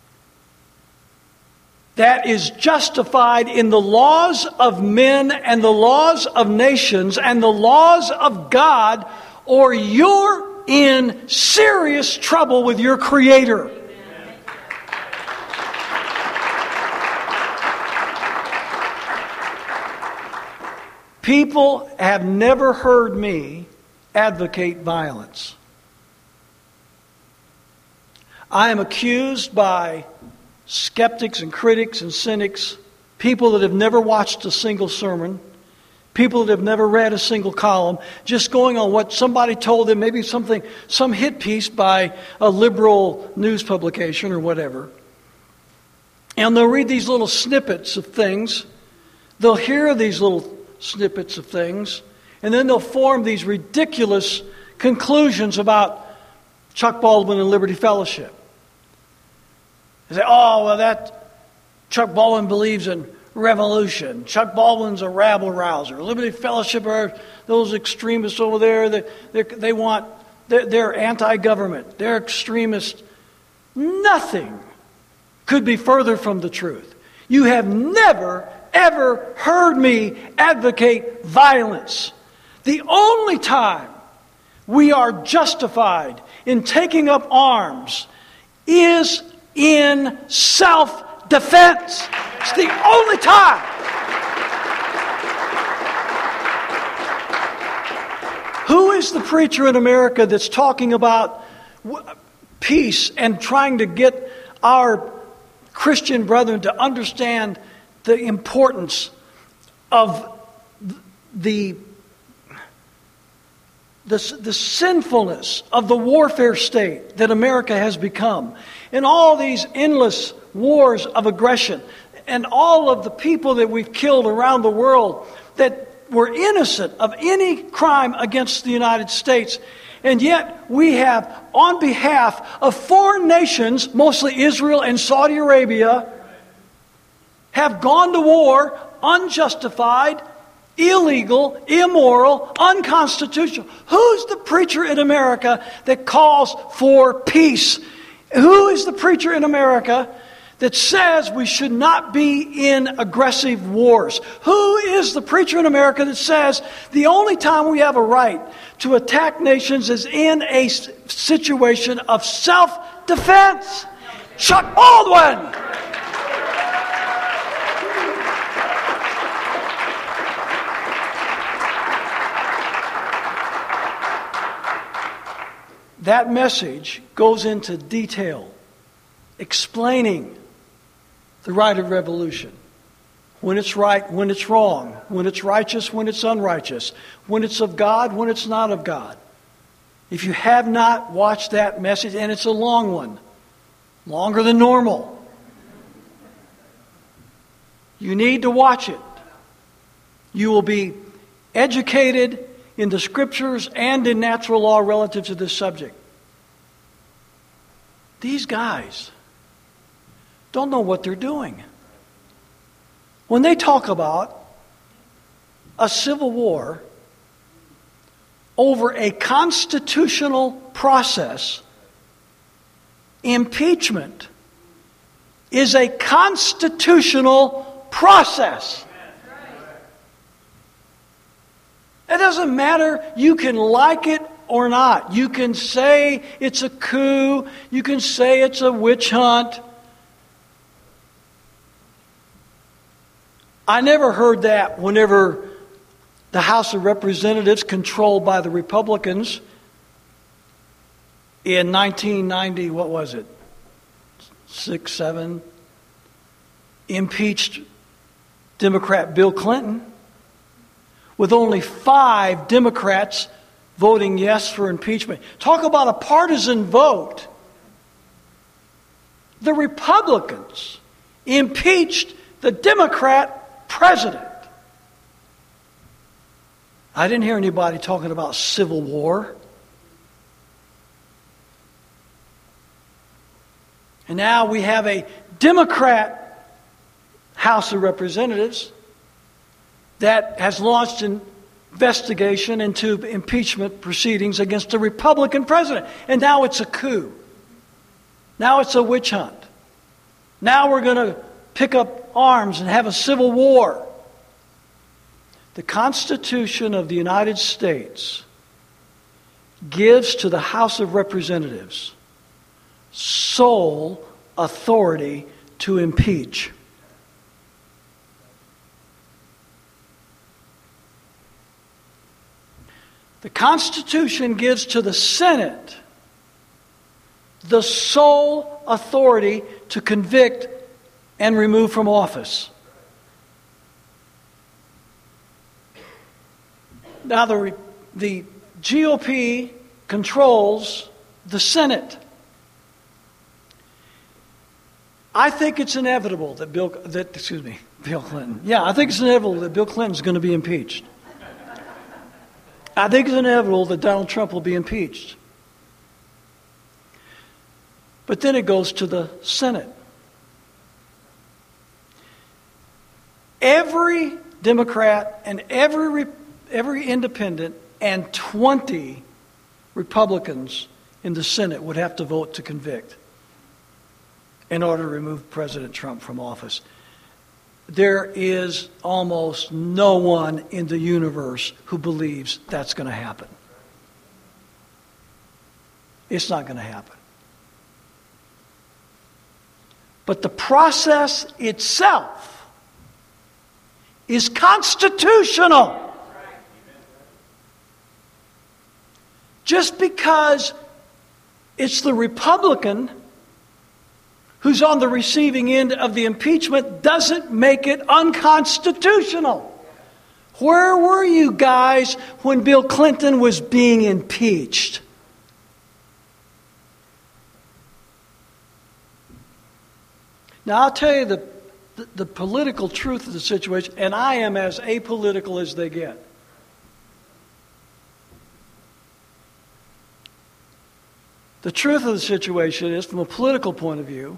that is justified in the laws of men and the laws of nations and the laws of God, or you're in serious trouble with your Creator. People have never heard me advocate violence. I am accused by skeptics and critics and cynics, people that have never watched a single sermon, people that have never read a single column, just going on what somebody told them, maybe something, some hit piece by a liberal news publication or whatever. And they'll read these little snippets of things. They'll hear these little snippets of things, and then they'll form these ridiculous conclusions about Chuck Baldwin and Liberty Fellowship. They say, oh, well, that Chuck Baldwin believes in revolution. Chuck Baldwin's a rabble-rouser. Liberty Fellowship are those extremists over there. They, they want, they're, they're anti-government. They're extremists. Nothing could be further from the truth. You have never, ever heard me advocate violence. The only time we are justified in taking up arms is in self-defense. It's the only time. Who is the preacher in America that's talking about peace and trying to get our Christian brethren to understand the importance of the The, the sinfulness of the warfare state that America has become, and all these endless wars of aggression, and all of the people that we've killed around the world that were innocent of any crime against the United States. And yet we have, on behalf of foreign nations, mostly Israel and Saudi Arabia, have gone to war unjustified, illegal, immoral, unconstitutional. Who's the preacher in America that calls for peace? Who is the preacher in America that says we should not be in aggressive wars? Who is the preacher in America that says the only time we have a right to attack nations is in a situation of self-defense? Chuck Baldwin! That message goes into detail, explaining the right of revolution. When it's right, when it's wrong, when it's righteous, when it's unrighteous, when it's of God, when it's not of God. If you have not watched that message, and it's a long one, longer than normal, you need to watch it. You will be educated in the scriptures and in natural law relative to this subject. These guys don't know what they're doing. When they talk about a civil war over a constitutional process, impeachment is a constitutional process. It doesn't matter, you can like it or not. You can say it's a coup, you can say it's a witch hunt. I never heard that whenever the House of Representatives, controlled by the Republicans, in nineteen ninety, what was it, six, seven, impeached Democrat Bill Clinton, with only five Democrats voting yes for impeachment. Talk about a partisan vote. The Republicans impeached the Democrat president. I didn't hear anybody talking about civil war. And now we have a Democrat House of Representatives that has launched an investigation into impeachment proceedings against a Republican president. And now it's a coup. Now it's a witch hunt. Now we're going to pick up arms and have a civil war. The Constitution of the United States gives to the House of Representatives sole authority to impeach. The Constitution gives to the Senate the sole authority to convict and remove from office. Now, the, the G O P controls the Senate. I think it's inevitable that Bill, that, excuse me, Bill Clinton. Yeah, I think it's inevitable that Bill Clinton's going to be impeached. I think it's inevitable that Donald Trump will be impeached. But then it goes to the Senate. Every Democrat and every every independent and twenty Republicans in the Senate would have to vote to convict in order to remove President Trump from office. There is almost no one in the universe who believes that's going to happen. It's not going to happen. But the process itself is constitutional. Just because it's the Republican who's on the receiving end of the impeachment doesn't make it unconstitutional. Where were you guys when Bill Clinton was being impeached? Now, I'll tell you the, the, the political truth of the situation, and I am as apolitical as they get. The truth of the situation is, from a political point of view,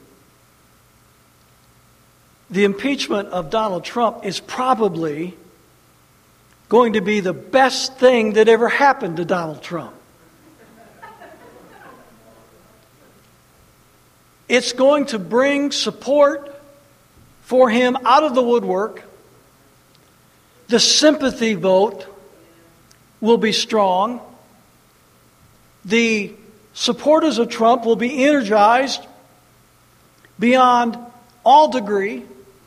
the impeachment of Donald Trump is probably going to be the best thing that ever happened to Donald Trump. It's going to bring support for him out of the woodwork. The sympathy vote will be strong. The supporters of Trump will be energized beyond all degree.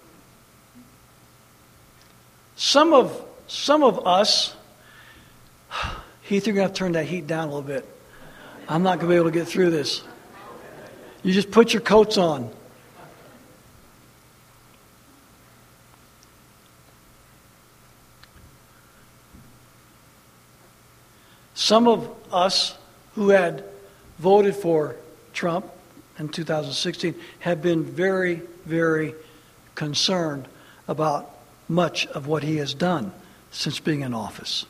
Some of some of us, Heath, you're going to have to turn that heat down a little bit. I'm not going to be able to get through this. You just put your coats on. Some of us who had voted for Trump in two thousand sixteen have been very, very concerned about much of what he has done since being in office.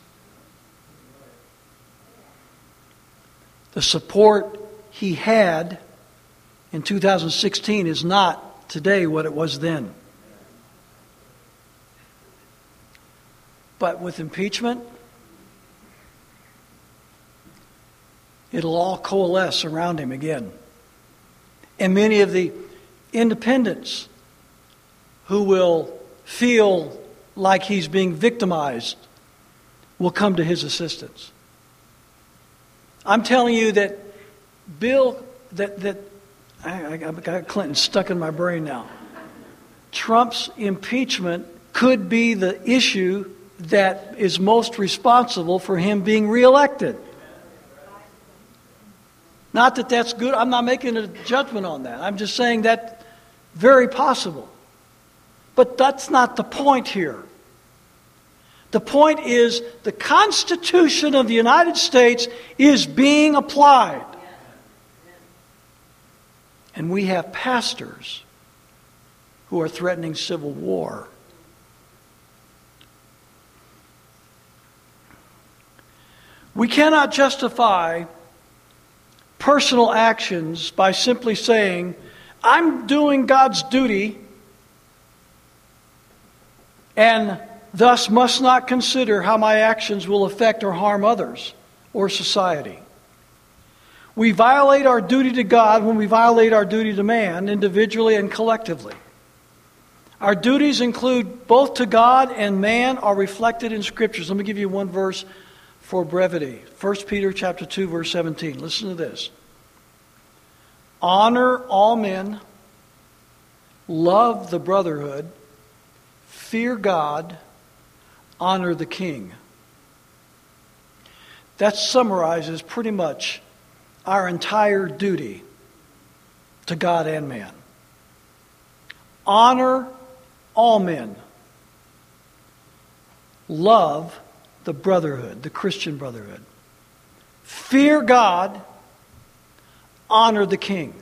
The support he had in two thousand sixteen is not today what it was then. But with impeachment, it'll all coalesce around him again. And many of the independents who will feel like he's being victimized will come to his assistance. I'm telling you that Bill, that, that I, I got Clinton stuck in my brain now. Trump's impeachment could be the issue that is most responsible for him being reelected. Not that that's good. I'm not making a judgment on that. I'm just saying that very possible. But that's not the point here. The point is the Constitution of the United States is being applied. And we have pastors who are threatening civil war. We cannot justify personal actions by simply saying, I'm doing God's duty and thus must not consider how my actions will affect or harm others or society. We violate our duty to God when we violate our duty to man, individually and collectively. Our duties include both to God and man are reflected in Scriptures. Let me give you one verse for brevity. First Peter chapter two, verse seventeen. Listen to this. Honor all men, love the brotherhood, fear God, honor the king. That summarizes pretty much our entire duty to God and man. Honor all men. Love the brotherhood, the Christian brotherhood. Fear God, honor the king.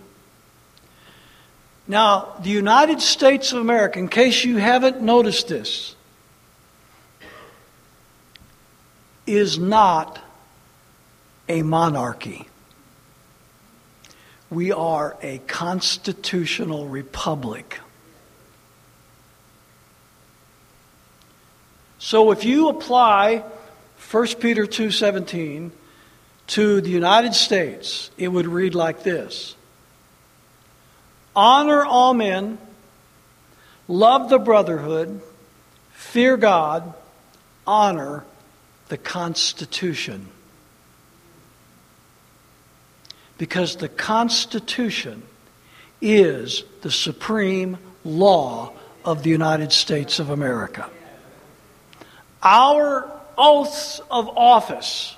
Now, the United States of America, in case you haven't noticed this, is not a monarchy. We are a constitutional republic. So if you apply First Peter two seventeen to the United States, it would read like this. Honor all men, love the brotherhood, fear God, honor the Constitution. Because the Constitution is the supreme law of the United States of America. Our oaths of office,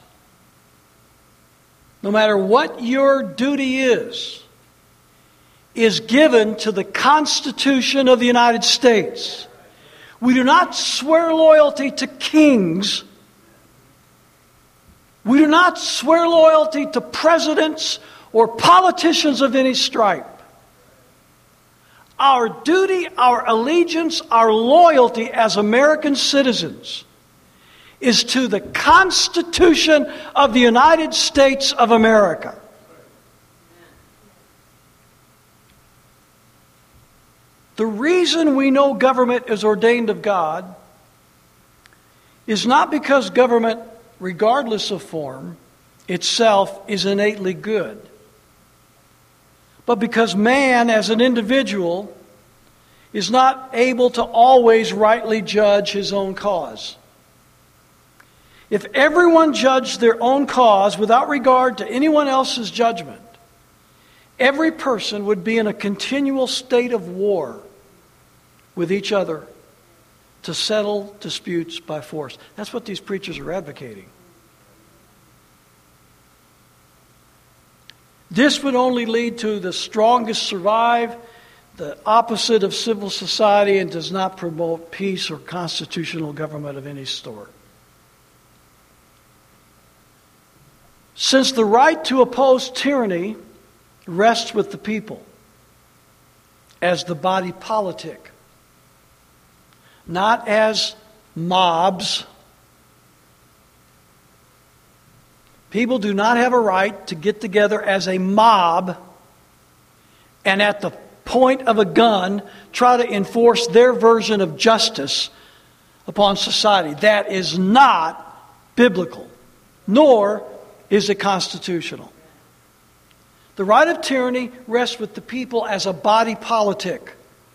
no matter what your duty is, is given to the Constitution of the United States. We do not swear loyalty to kings. We do not swear loyalty to presidents or politicians of any stripe. Our duty, our allegiance, our loyalty as American citizens is to the Constitution of the United States of America. The reason we know government is ordained of God is not because government, regardless of form, itself is innately good, but because man as an individual is not able to always rightly judge his own cause. If everyone judged their own cause without regard to anyone else's judgment, every person would be in a continual state of war with each other to settle disputes by force. That's what these preachers are advocating. This would only lead to the strongest survive, the opposite of civil society, and does not promote peace or constitutional government of any sort. Since the right to oppose tyranny rests with the people as the body politic, not as mobs. People do not have a right to get together as a mob and at the point of a gun try to enforce their version of justice upon society. That is not biblical, nor is it constitutional. The right of tyranny rests with the people as a body politic.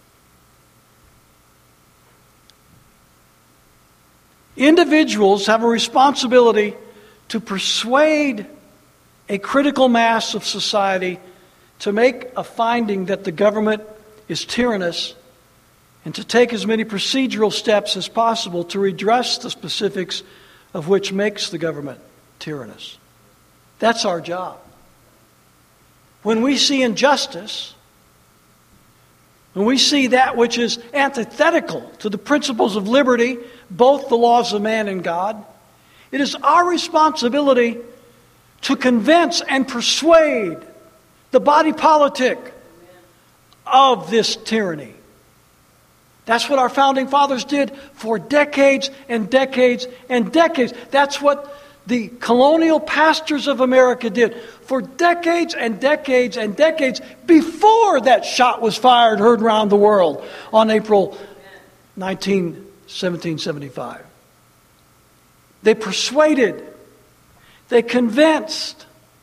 Individuals have a responsibility to persuade a critical mass of society to make a finding that the government is tyrannous and to take as many procedural steps as possible to redress the specifics of which makes the government tyrannous. That's our job. When we see injustice, when we see that which is antithetical to the principles of liberty, both the laws of man and God, it is our responsibility to convince and persuade the body politic of this tyranny. That's what our founding fathers did for decades and decades and decades. That's what the colonial pastors of America did for decades and decades and decades before that shot was fired, heard around the world on April nineteenth, seventeen seventy-five. They persuaded. They convinced.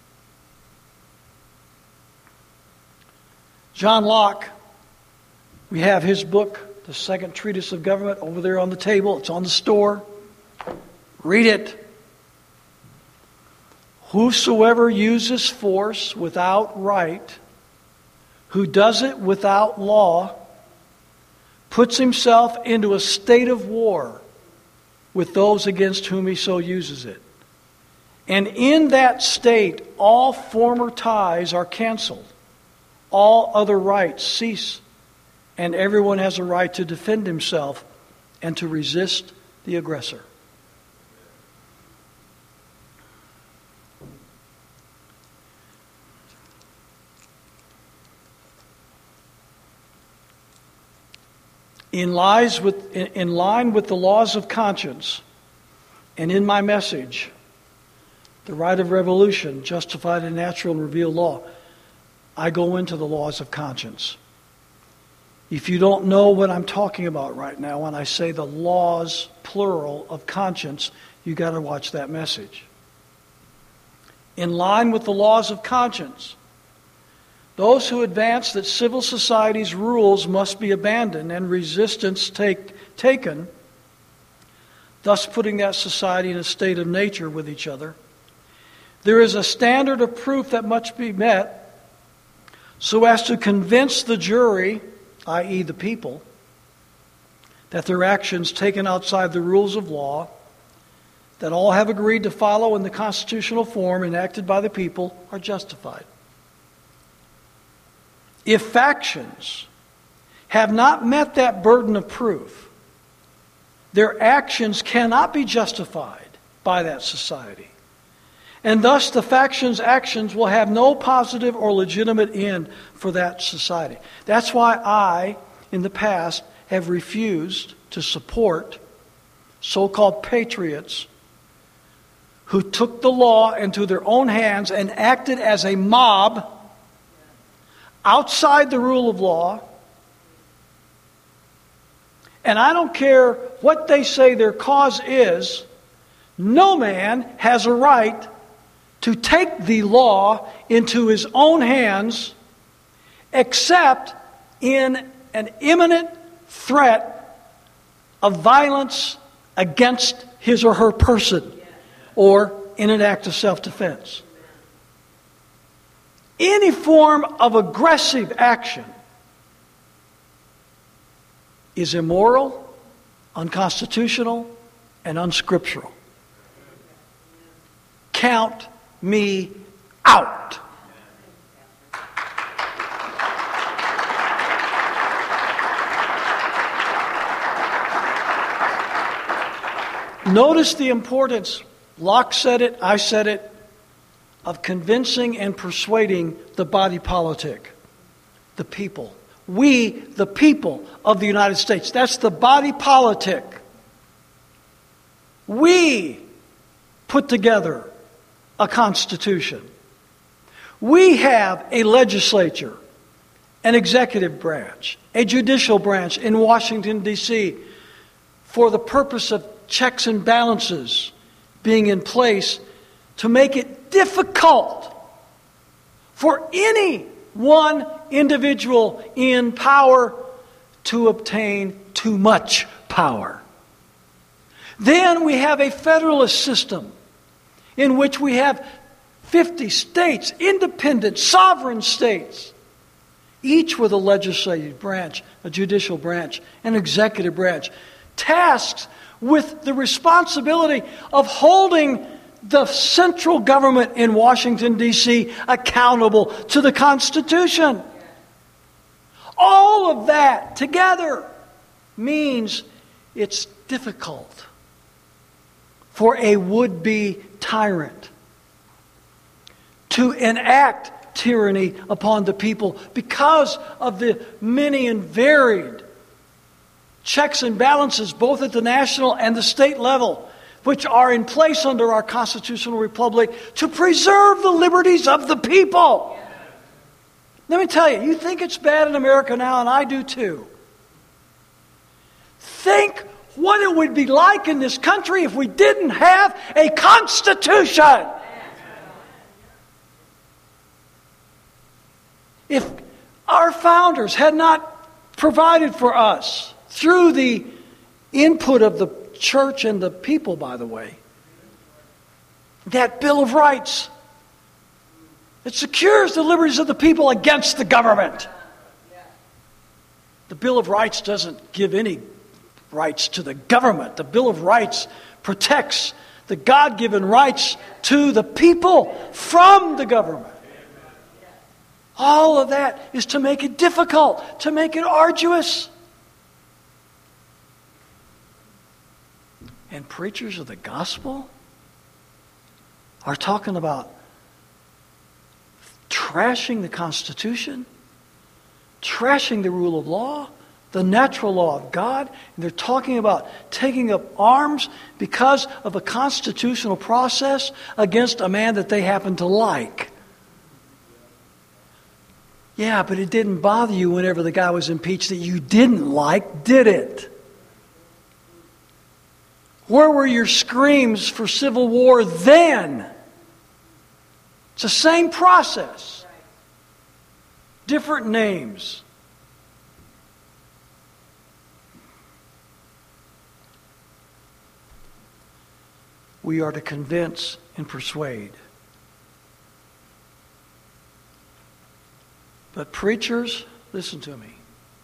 John Locke, we have his book, The Second Treatise of Government, over there on the table. It's on the store. Read it. Whosoever uses force without right, who does it without law, puts himself into a state of war with those against whom he so uses it. And in that state, all former ties are canceled. All other rights cease, and everyone has a right to defend himself and to resist the aggressor. In, lies with, in, in line with the laws of conscience, and in my message, the right of revolution, justified in natural and revealed law, I go into the laws of conscience. If you don't know what I'm talking about right now when I say the laws, plural, of conscience, you got to watch that message. In line with the laws of conscience, those who advance that civil society's rules must be abandoned and resistance take, taken, thus putting that society in a state of nature with each other, there is a standard of proof that must be met so as to convince the jury, that is the people, that their actions taken outside the rules of law, that all have agreed to follow in the constitutional form enacted by the people, are justified. If factions have not met that burden of proof, their actions cannot be justified by that society. And thus the factions' actions will have no positive or legitimate end for that society. That's why I, in the past, have refused to support so-called patriots who took the law into their own hands and acted as a mob outside the rule of law. And I don't care what they say their cause is, no man has a right to take the law into his own hands except in an imminent threat of violence against his or her person or in an act of self-defense. Any form of aggressive action is immoral, unconstitutional, and unscriptural. Count me out. Notice the importance, Locke said it, I said it, of convincing and persuading the body politic, the people. We, the people of the United States. That's the body politic. We put together a constitution. We have a legislature, an executive branch, a judicial branch in Washington, D C for the purpose of checks and balances being in place to make it difficult for any one individual in power to obtain too much power. Then we have a federalist system in which we have fifty states, independent, sovereign states, each with a legislative branch, a judicial branch, an executive branch, tasked with the responsibility of holding the central government in Washington, D C accountable to the Constitution. All of that together means it's difficult for a would-be tyrant to enact tyranny upon the people because of the many and varied checks and balances, both at the national and the state level, which are in place under our constitutional republic to preserve the liberties of the people. Let me tell you, you think it's bad in America now, and I do too. Think what it would be like in this country if we didn't have a constitution. If our founders had not provided for us through the input of the church and the people, by the way, that Bill of Rights, it secures the liberties of the people against the government. The Bill of Rights doesn't give any rights to the government. The Bill of Rights protects the God-given rights to the people from the government. All of that is to make it difficult, to make it arduous. And preachers of the gospel are talking about trashing the Constitution, trashing the rule of law, the natural law of God. And they're talking about taking up arms because of a constitutional process against a man that they happen to like. Yeah, but it didn't bother you whenever the guy was impeached that you didn't like, did it? Where were your screams for civil war then? It's the same process. Different names. We are to convince and persuade. But preachers, listen to me,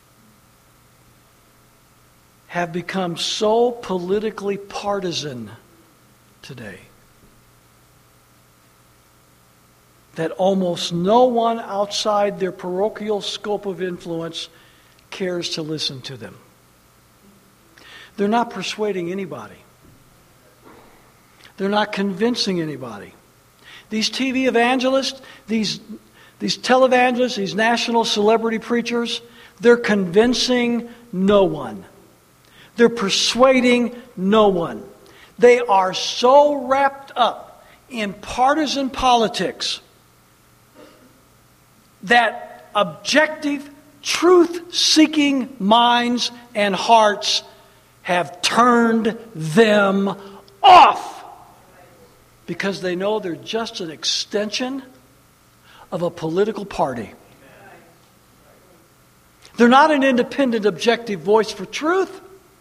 have become so politically partisan today that almost no one outside their parochial scope of influence cares to listen to them. They're not persuading anybody. They're not convincing anybody. These T V evangelists, these These televangelists, these national celebrity preachers, they're convincing no one. They're persuading no one. They are so wrapped up in partisan politics that objective, truth-seeking minds and hearts have turned them off because they know they're just an extension of a political party. They're not an independent, objective voice for truth.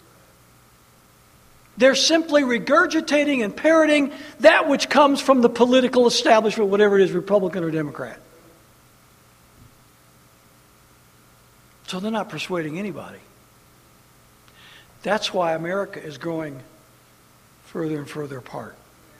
They're simply regurgitating and parroting that which comes from the political establishment, whatever it is, Republican or Democrat. So they're not persuading anybody. That's why America is growing further and further apart.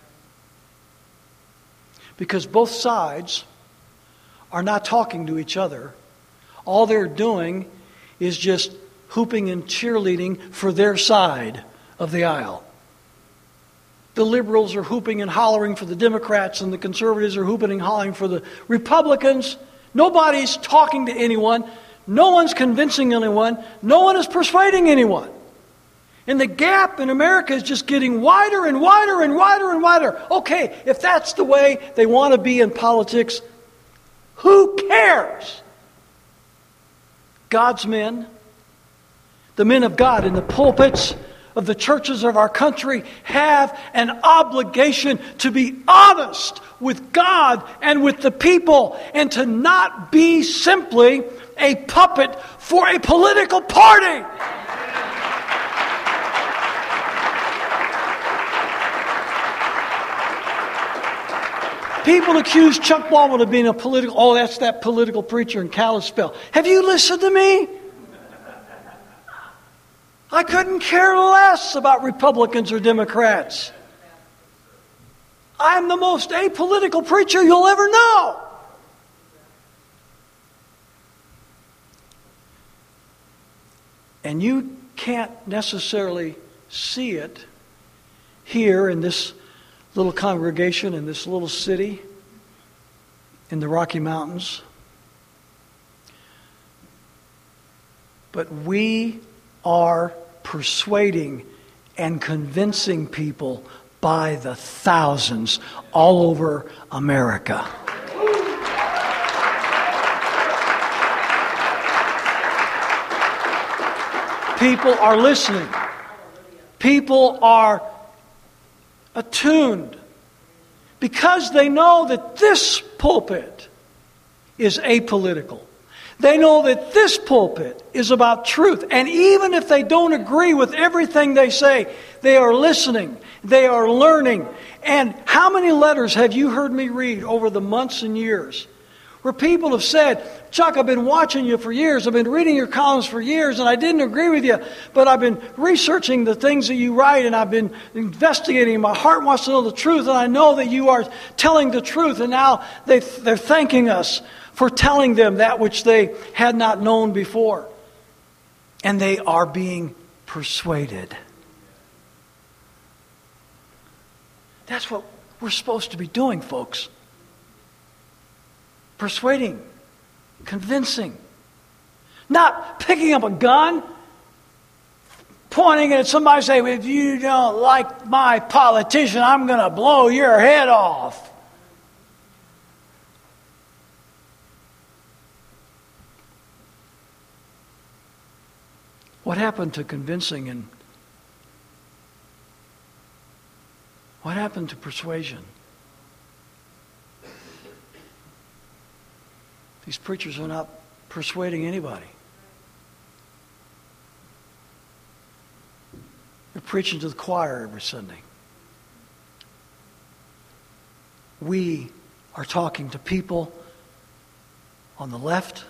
Because both sides are not talking to each other. All they're doing is just hooping and cheerleading for their side of the aisle. The liberals are hooping and hollering for the Democrats, and the conservatives are hooping and hollering for the Republicans. Nobody's talking to anyone. No one's convincing anyone. No one is persuading anyone. And the gap in America is just getting wider and wider and wider and wider. Okay, if that's the way they want to be in politics, who cares? God's men, the men of God in the pulpits of the churches of our country have an obligation to be honest with God and with the people, and to not be simply a puppet for a political party. People accuse Chuck Baldwin of being a political, oh, that's that political preacher in Kalispell. Have you listened to me? I couldn't care less about Republicans or Democrats. I'm the most apolitical preacher you'll ever know. And you can't necessarily see it here in this little congregation, in this little city, in the Rocky Mountains. But we are persuading and convincing people by the thousands all over America. People are listening. People are attuned because they know that this pulpit is apolitical. They know that this pulpit is about truth. And even if they don't agree with everything they say, they are listening. They are learning. And how many letters have you heard me read over the months and years where people have said, Chuck, I've been watching you for years. I've been reading your columns for years, and I didn't agree with you, but I've been researching the things that you write, and I've been investigating. My heart wants to know the truth, and I know that you are telling the truth. And now they, they're thanking us for telling them that which they had not known before. And they are being persuaded. That's what we're supposed to be doing, folks. Persuading, convincing. Not picking up a gun, pointing it at somebody and saying, if you don't like my politician, I'm going to blow your head off. What happened to convincing and what happened to persuasion? These preachers are not persuading anybody. They're preaching to the choir every Sunday. We are talking to people on the left.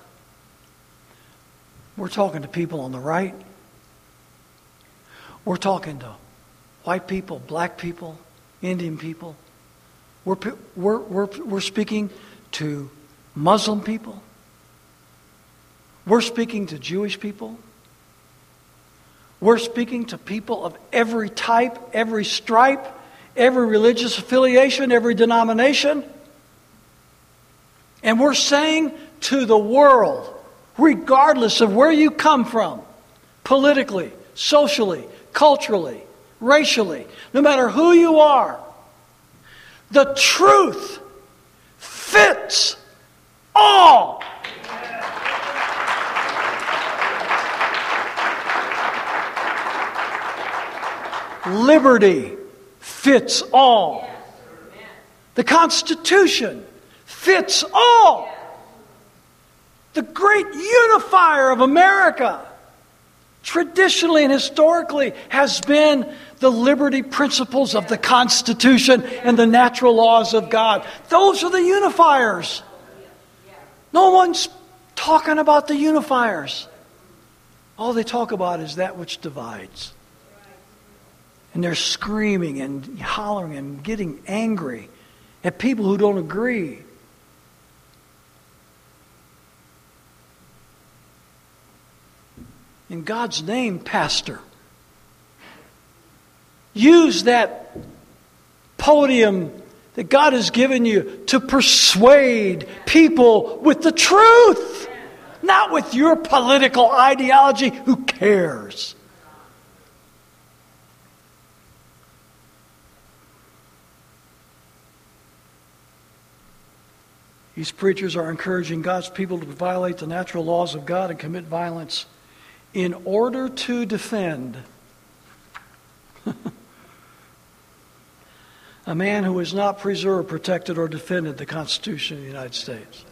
We're talking to people on the right. We're talking to white people, black people, Indian people. We're, we're, we're, we're speaking to Muslim people. We're speaking to Jewish people. We're speaking to people of every type, every stripe, every religious affiliation, every denomination. And we're saying to the world, regardless of where you come from, politically, socially, culturally, racially, no matter who you are, the truth fits all. Liberty fits all. The Constitution fits all. The great unifier of America, traditionally and historically, has been the liberty principles of the Constitution and the natural laws of God. Those are the unifiers. No one's talking about the unifiers. All they talk about is that which divides. And they're screaming and hollering and getting angry at people who don't agree. In God's name, pastor, use that podium that God has given you to persuade people with the truth, not with your political ideology. Who cares? These preachers are encouraging God's people to violate the natural laws of God and commit violence in order to defend A man who has not preserved, protected, or defended the Constitution of the United States.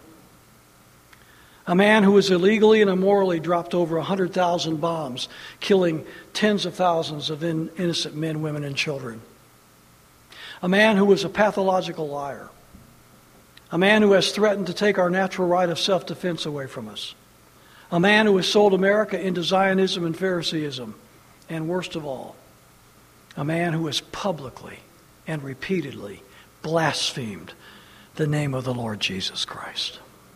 A man who has illegally and immorally dropped over one hundred thousand bombs, killing tens of thousands of in, innocent men, women, and children. A man who is a pathological liar. A man who has threatened to take our natural right of self-defense away from us. A man who has sold America into Zionism and Phariseeism. And worst of all, a man who has publicly and repeatedly blasphemed the name of the Lord Jesus Christ.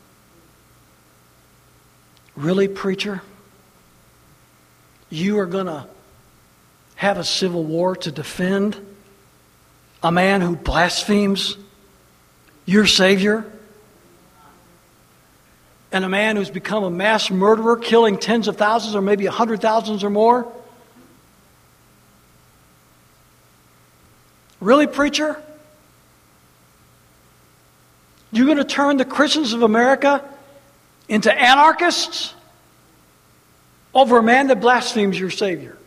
Really, preacher? You are going to have a civil war to defend a man who blasphemes your Savior? And a man who's become a mass murderer, killing tens of thousands or maybe a hundred thousands or more? Really, preacher? You're going to turn the Christians of America into anarchists over a man that blasphemes your Savior?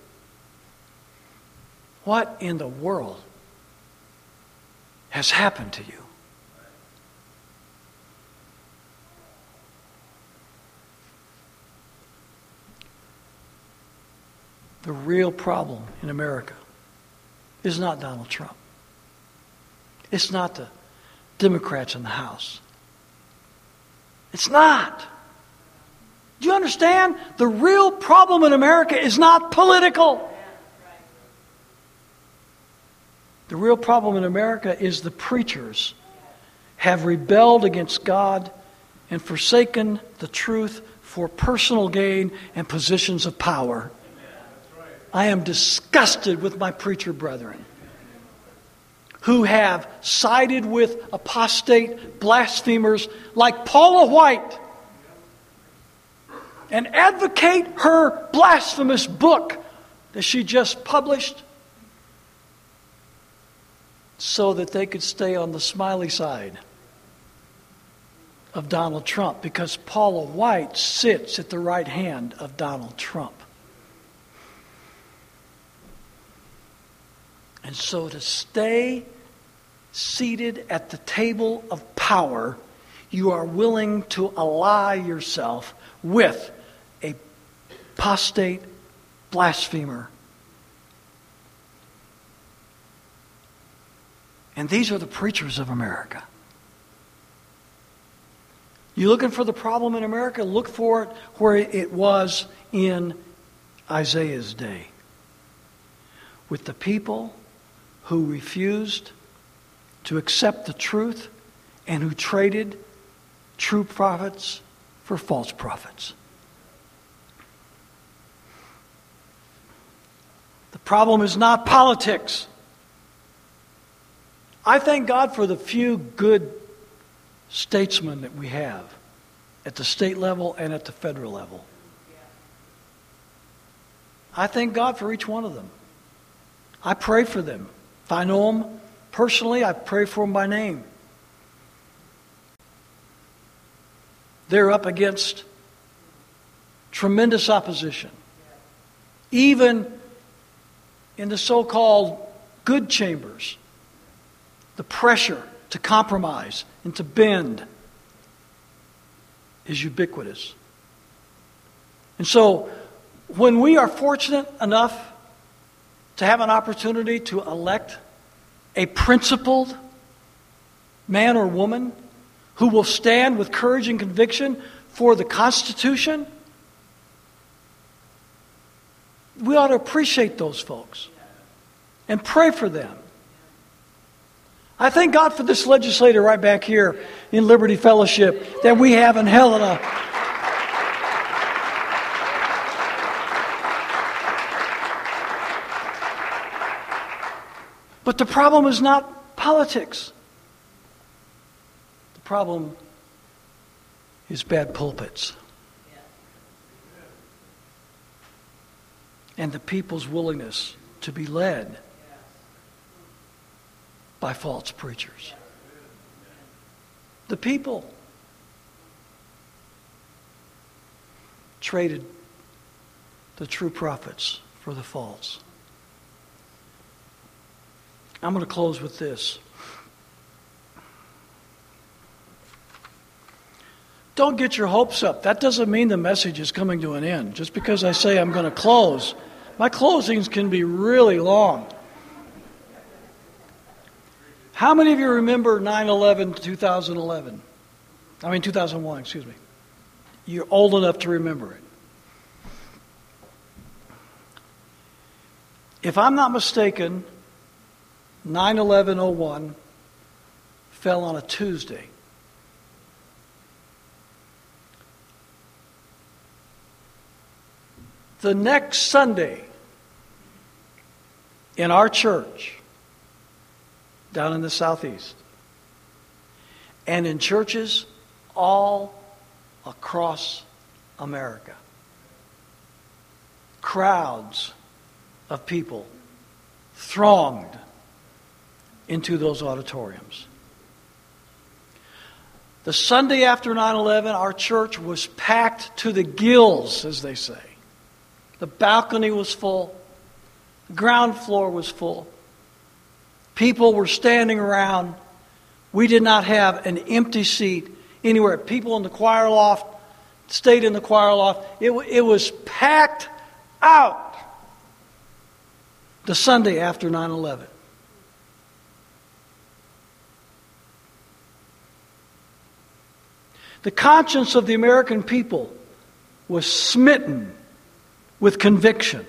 What in the world has happened to you? The real problem in America is not Donald Trump. It's not the Democrats in the House. It's not. Do you understand? The real problem in America is not political. The real problem in America is the preachers have rebelled against God and forsaken the truth for personal gain and positions of power. I am disgusted with my preacher brethren who have sided with apostate blasphemers like Paula White and advocate her blasphemous book that she just published so that they could stay on the smiley side of Donald Trump, because Paula White sits at the right hand of Donald Trump. And so to stay seated at the table of power, you are willing to ally yourself with a apostate blasphemer. And these are the preachers of America. You looking for the problem in America? Look for it where it was in Isaiah's day, with the people who refused to accept the truth and who traded true prophets for false prophets. The problem is not politics. I thank God for the few good statesmen that we have at the state level and at the federal level. I thank God for each one of them. I pray for them. If I know them personally, I pray for them by name. They're up against tremendous opposition. Even in the so-called good chambers, the pressure to compromise and to bend is ubiquitous. And so, when we are fortunate enough to have an opportunity to elect a principled man or woman who will stand with courage and conviction for the Constitution, we ought to appreciate those folks and pray for them. I thank God for this legislator right back here in Liberty Fellowship that we have in Helena. But the problem is not politics. The problem is bad pulpits. And the people's willingness to be led by false preachers. The people traded the true prophets for the false. I'm going to close with this. Don't get your hopes up. That doesn't mean the message is coming to an end. Just because I say I'm going to close, my closings can be really long. How many of you remember nine eleven, two thousand eleven? I mean two thousand one, excuse me. You're old enough to remember it. If I'm not mistaken, nine eleven oh one fell on a Tuesday. The next Sunday in our church, down in the southeast, and in churches all across America, crowds of people thronged into those auditoriums. The Sunday after nine eleven, our church was packed to the gills, as they say. The balcony was full. The ground floor was full. People were standing around. We did not have an empty seat anywhere. People in the choir loft stayed in the choir loft. It, it was packed out the Sunday after nine eleven. The conscience of the American people was smitten with conviction.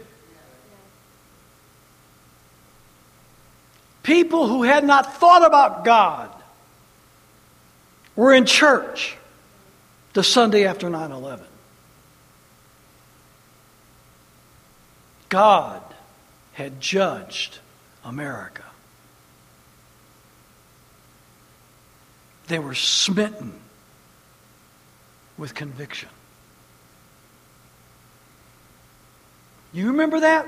People who had not thought about God were in church the Sunday after nine eleven. God had judged America. They were smitten with conviction. You remember that?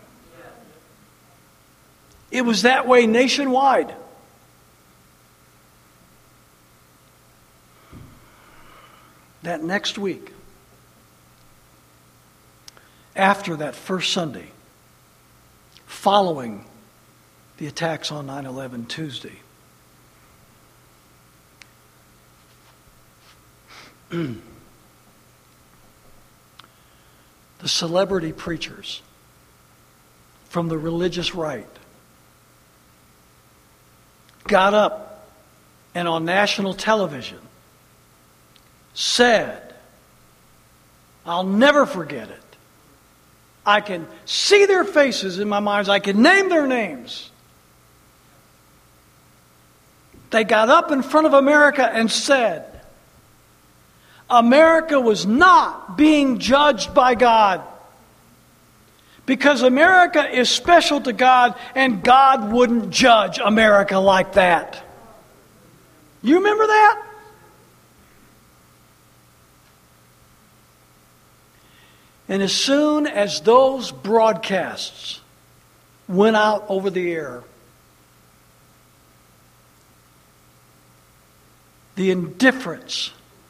It was that way nationwide. That next week, after that first Sunday, following the attacks on nine eleven Tuesday, the celebrity preachers from the religious right got up and on national television said, I'll never forget it. I can see their faces in my mind. I can name their names. They got up in front of America and said, America was not being judged by God because America is special to God and God wouldn't judge America like that. You remember that? And as soon as those broadcasts went out over the air, the indifference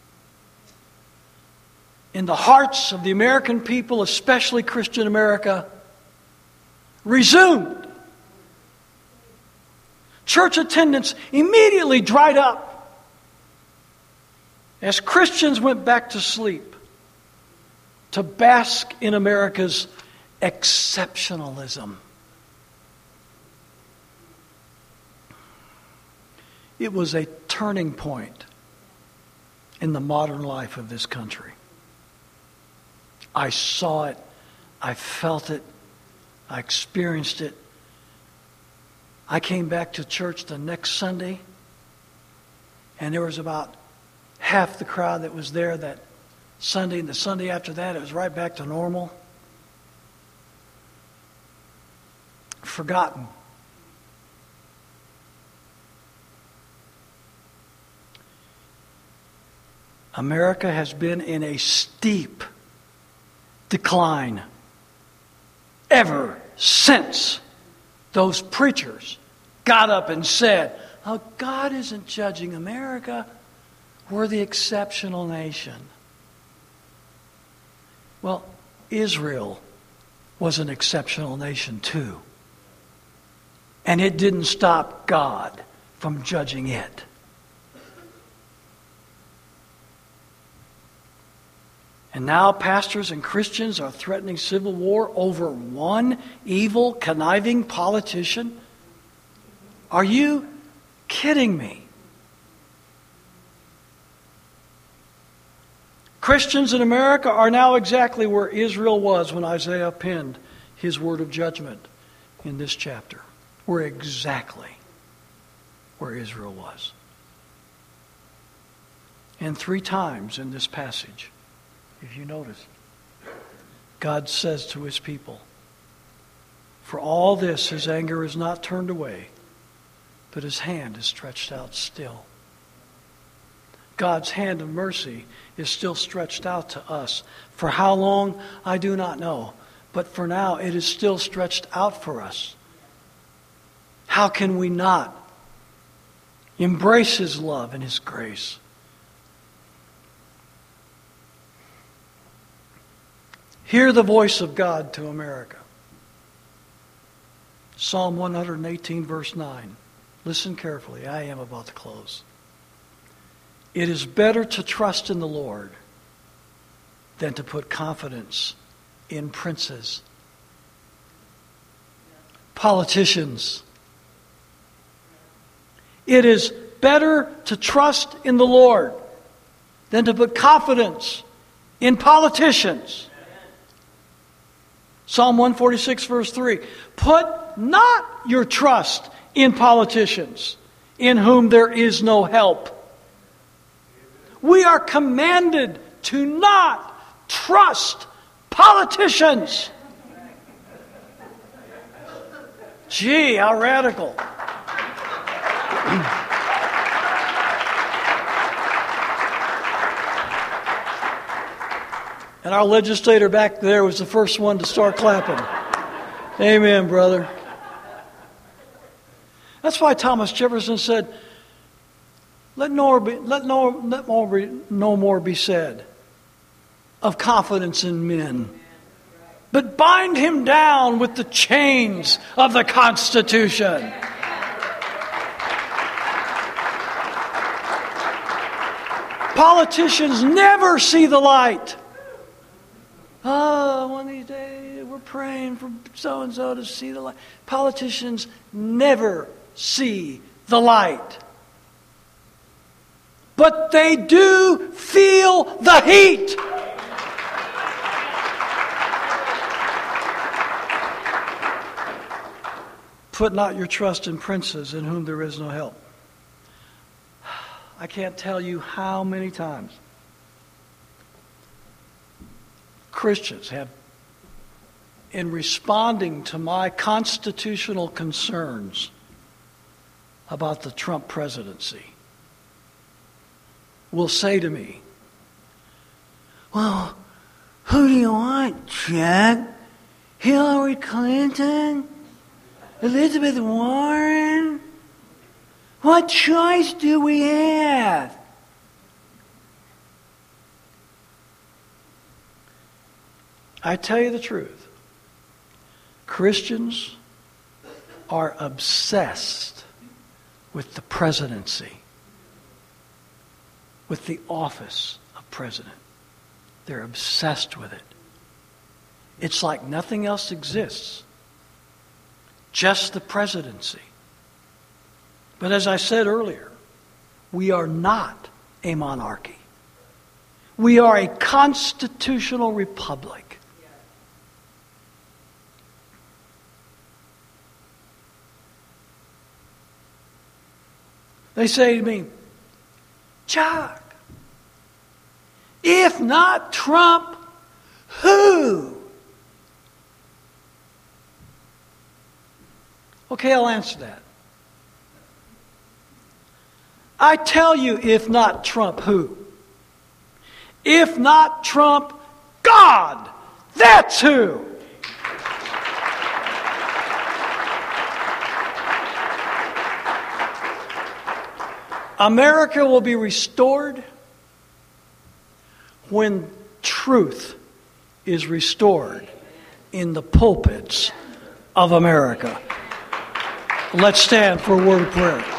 in the hearts of the American people, especially Christian America, resumed. Church attendance immediately dried up as Christians went back to sleep to bask in America's exceptionalism. It was a turning point in the modern life of this country. I saw it, I felt it, I experienced it. I came back to church the next Sunday, and there was about half the crowd that was there that Sunday, and the Sunday after that, it was right back to normal. Forgotten. America has been in a steep decline ever since those preachers got up and said, oh, God isn't judging America. We're the exceptional nation. Well, Israel was an exceptional nation too. And it didn't stop God from judging it. And now pastors and Christians are threatening civil war over one evil, conniving politician? Are you kidding me? Christians in America are now exactly where Israel was when Isaiah penned his word of judgment in this chapter. We're exactly where Israel was. And three times in this passage, if you notice, God says to his people, for all this his anger is not turned away, but his hand is stretched out still. God's hand of mercy is still stretched out to us. For how long, I do not know. But for now, it is still stretched out for us. How can we not embrace his love and his grace? Hear the voice of God to America. Psalm one eighteen, verse nine. Listen carefully. I am about to close. It is better to trust in the Lord than to put confidence in princes, politicians. It is better to trust in the Lord than to put confidence in politicians. Psalm one forty-six, verse three. Put not your trust in politicians, in whom there is no help. We are commanded to not trust politicians. Gee, how radical. And our legislator back there was the first one to start clapping. Amen, brother. That's why Thomas Jefferson said, Let no, be, let, no, let more be, no more be said of confidence in men, but bind him down with the chains of the Constitution. Politicians never see the light. Oh, one of these days we're praying for so-and-so to see the light. Politicians never see the light. But they do feel the heat. Put not your trust in princes in whom there is no help. I can't tell you how many times Christians have, in responding to my constitutional concerns about the Trump presidency, will say to me, well, who do you want, Chuck? Hillary Clinton? Elizabeth Warren? What choice do we have? I tell you the truth. Christians are obsessed with the presidency, with the office of president. They're obsessed with it. It's like nothing else exists. Just the presidency. But as I said earlier, we are not a monarchy. We are a constitutional republic. They say to me, Chuck, if not Trump, who? Okay, I'll answer that. I tell you, if not Trump, who? If not Trump, God! That's who! America will be restored when truth is restored in the pulpits of America. Let's stand for a word of prayer.